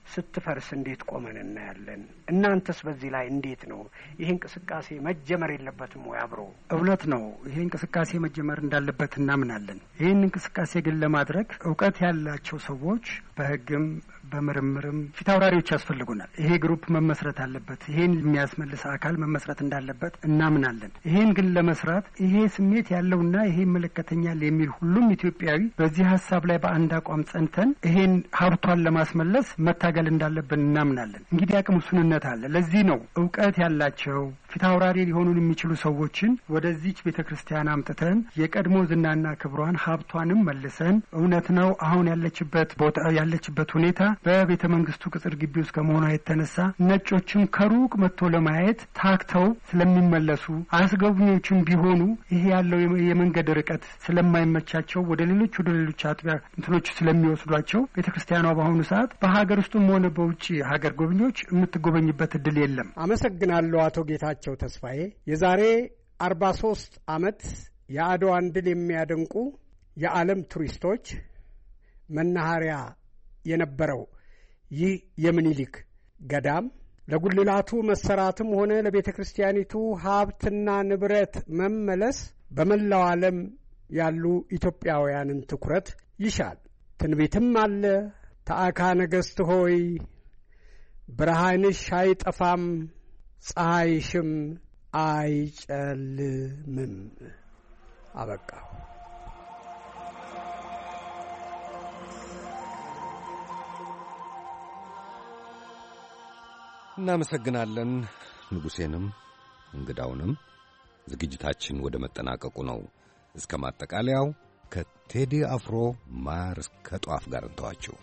ስትፈርስ እንዴት ቆመን እናያለን? እናንተስ በዚህ ላይ እንዴት ነው? ይህ እንቅስቃሴ መጀመር የለበትም ወይ አብሮ? እውነት ነው፣ ይሄ እንቅስቃሴ መጀመር እንዳለበት እናምናለን። ይህን እንቅስቃሴ ግን ለማድረግ እውቀት ያላቸው ሰዎች በህግም በምርምርም ፊት አውራሪዎች ያስፈልጉናል። ይሄ ግሩፕ መመስረት አለበት። ይሄን የሚያስመልስ አካል መመስረት እንዳለበት እናምናለን። ይሄን ግን ለመስራት ይሄ ስሜት ያለውና ይሄ ይመለከተኛል የሚል ሁሉም ኢትዮጵያዊ በዚህ ሀሳብ ላይ በአንድ አቋም ጸንተን ይሄን ሀብቷን ለማስመለስ መታገል እንዳለብን እናምናለን። እንግዲህ አቅም ውስንነት አለ። ለዚህ ነው እውቀት ያላቸው ፊት አውራሪ ሊሆኑን የሚችሉ ሰዎችን ወደዚች ቤተክርስቲያን አምጥተን የቀድሞ ዝናና ክብሯን ሀብቷንም መልሰን እውነት ነው አሁን ያለችበት ቦታ ያለችበት ሁኔታ በቤተ መንግስቱ ቅጽር ግቢ ውስጥ ከመሆኗ የተነሳ ነጮችም ከሩቅ መጥቶ ለማየት ታክተው ስለሚመለሱ አስጎብኚዎችም ቢሆኑ ይሄ ያለው የመንገድ ርቀት ስለማይመቻቸው ወደ ሌሎች ወደ ሌሎች አጥቢያ እንትኖች ስለሚወስዷቸው ቤተክርስቲያኗ በአሁኑ ሰዓት በሀገር ውስጥም ሆነ በውጭ ሀገር ጎብኚዎች የምትጎበኝበት እድል የለም። አመሰግናለሁ አቶ ጌታቸው ተስፋዬ። የዛሬ አርባ ሶስት አመት የአድዋን ድል የሚያደንቁ የዓለም ቱሪስቶች መናኸሪያ የነበረው ይህ የምኒልክ ገዳም ለጉልላቱ መሰራትም ሆነ ለቤተ ክርስቲያኒቱ ሀብትና ንብረት መመለስ በመላው ዓለም ያሉ ኢትዮጵያውያንን ትኩረት ይሻል። ትንቢትም አለ። ተአካ ነገሥት ሆይ ብርሃንሽ አይጠፋም፣ ፀሐይሽም አይጨልምም። አበቃው። እናመሰግናለን ንጉሴንም እንግዳውንም። ዝግጅታችን ወደ መጠናቀቁ ነው። እስከ ማጠቃለያው ከቴዲ አፍሮ ማር እስከ ጧፍ ጋር እንተዋችሁ።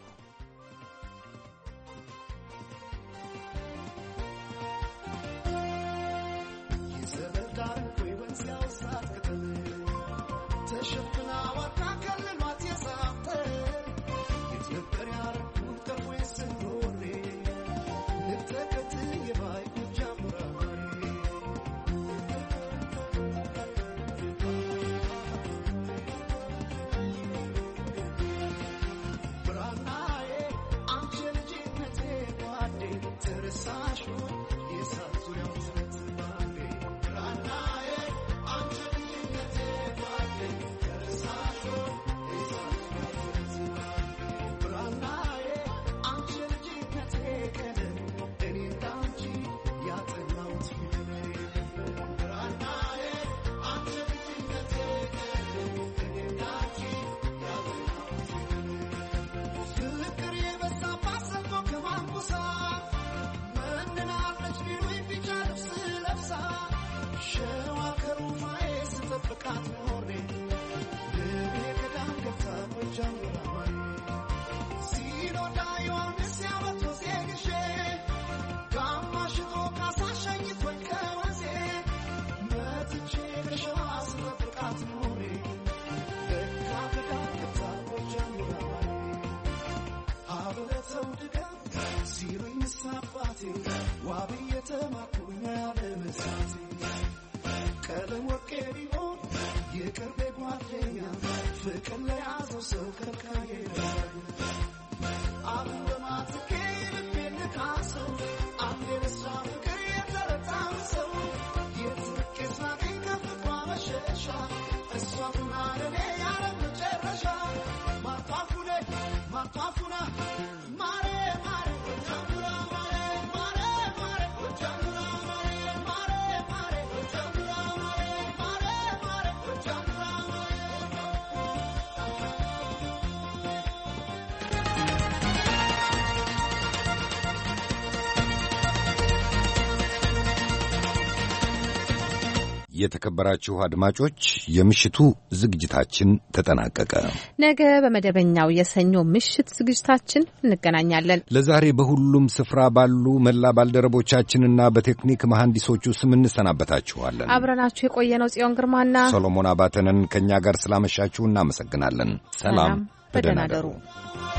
የተከበራችሁ አድማጮች የምሽቱ ዝግጅታችን ተጠናቀቀ። ነገ በመደበኛው የሰኞ ምሽት ዝግጅታችን እንገናኛለን። ለዛሬ በሁሉም ስፍራ ባሉ መላ ባልደረቦቻችንና በቴክኒክ መሐንዲሶቹ ስም እንሰናበታችኋለን። አብረናችሁ የቆየነው ጽዮን ግርማና ሰሎሞን አባተንን ከኛ ጋር ስላመሻችሁ እናመሰግናለን። ሰላም፣ በደህና እደሩ።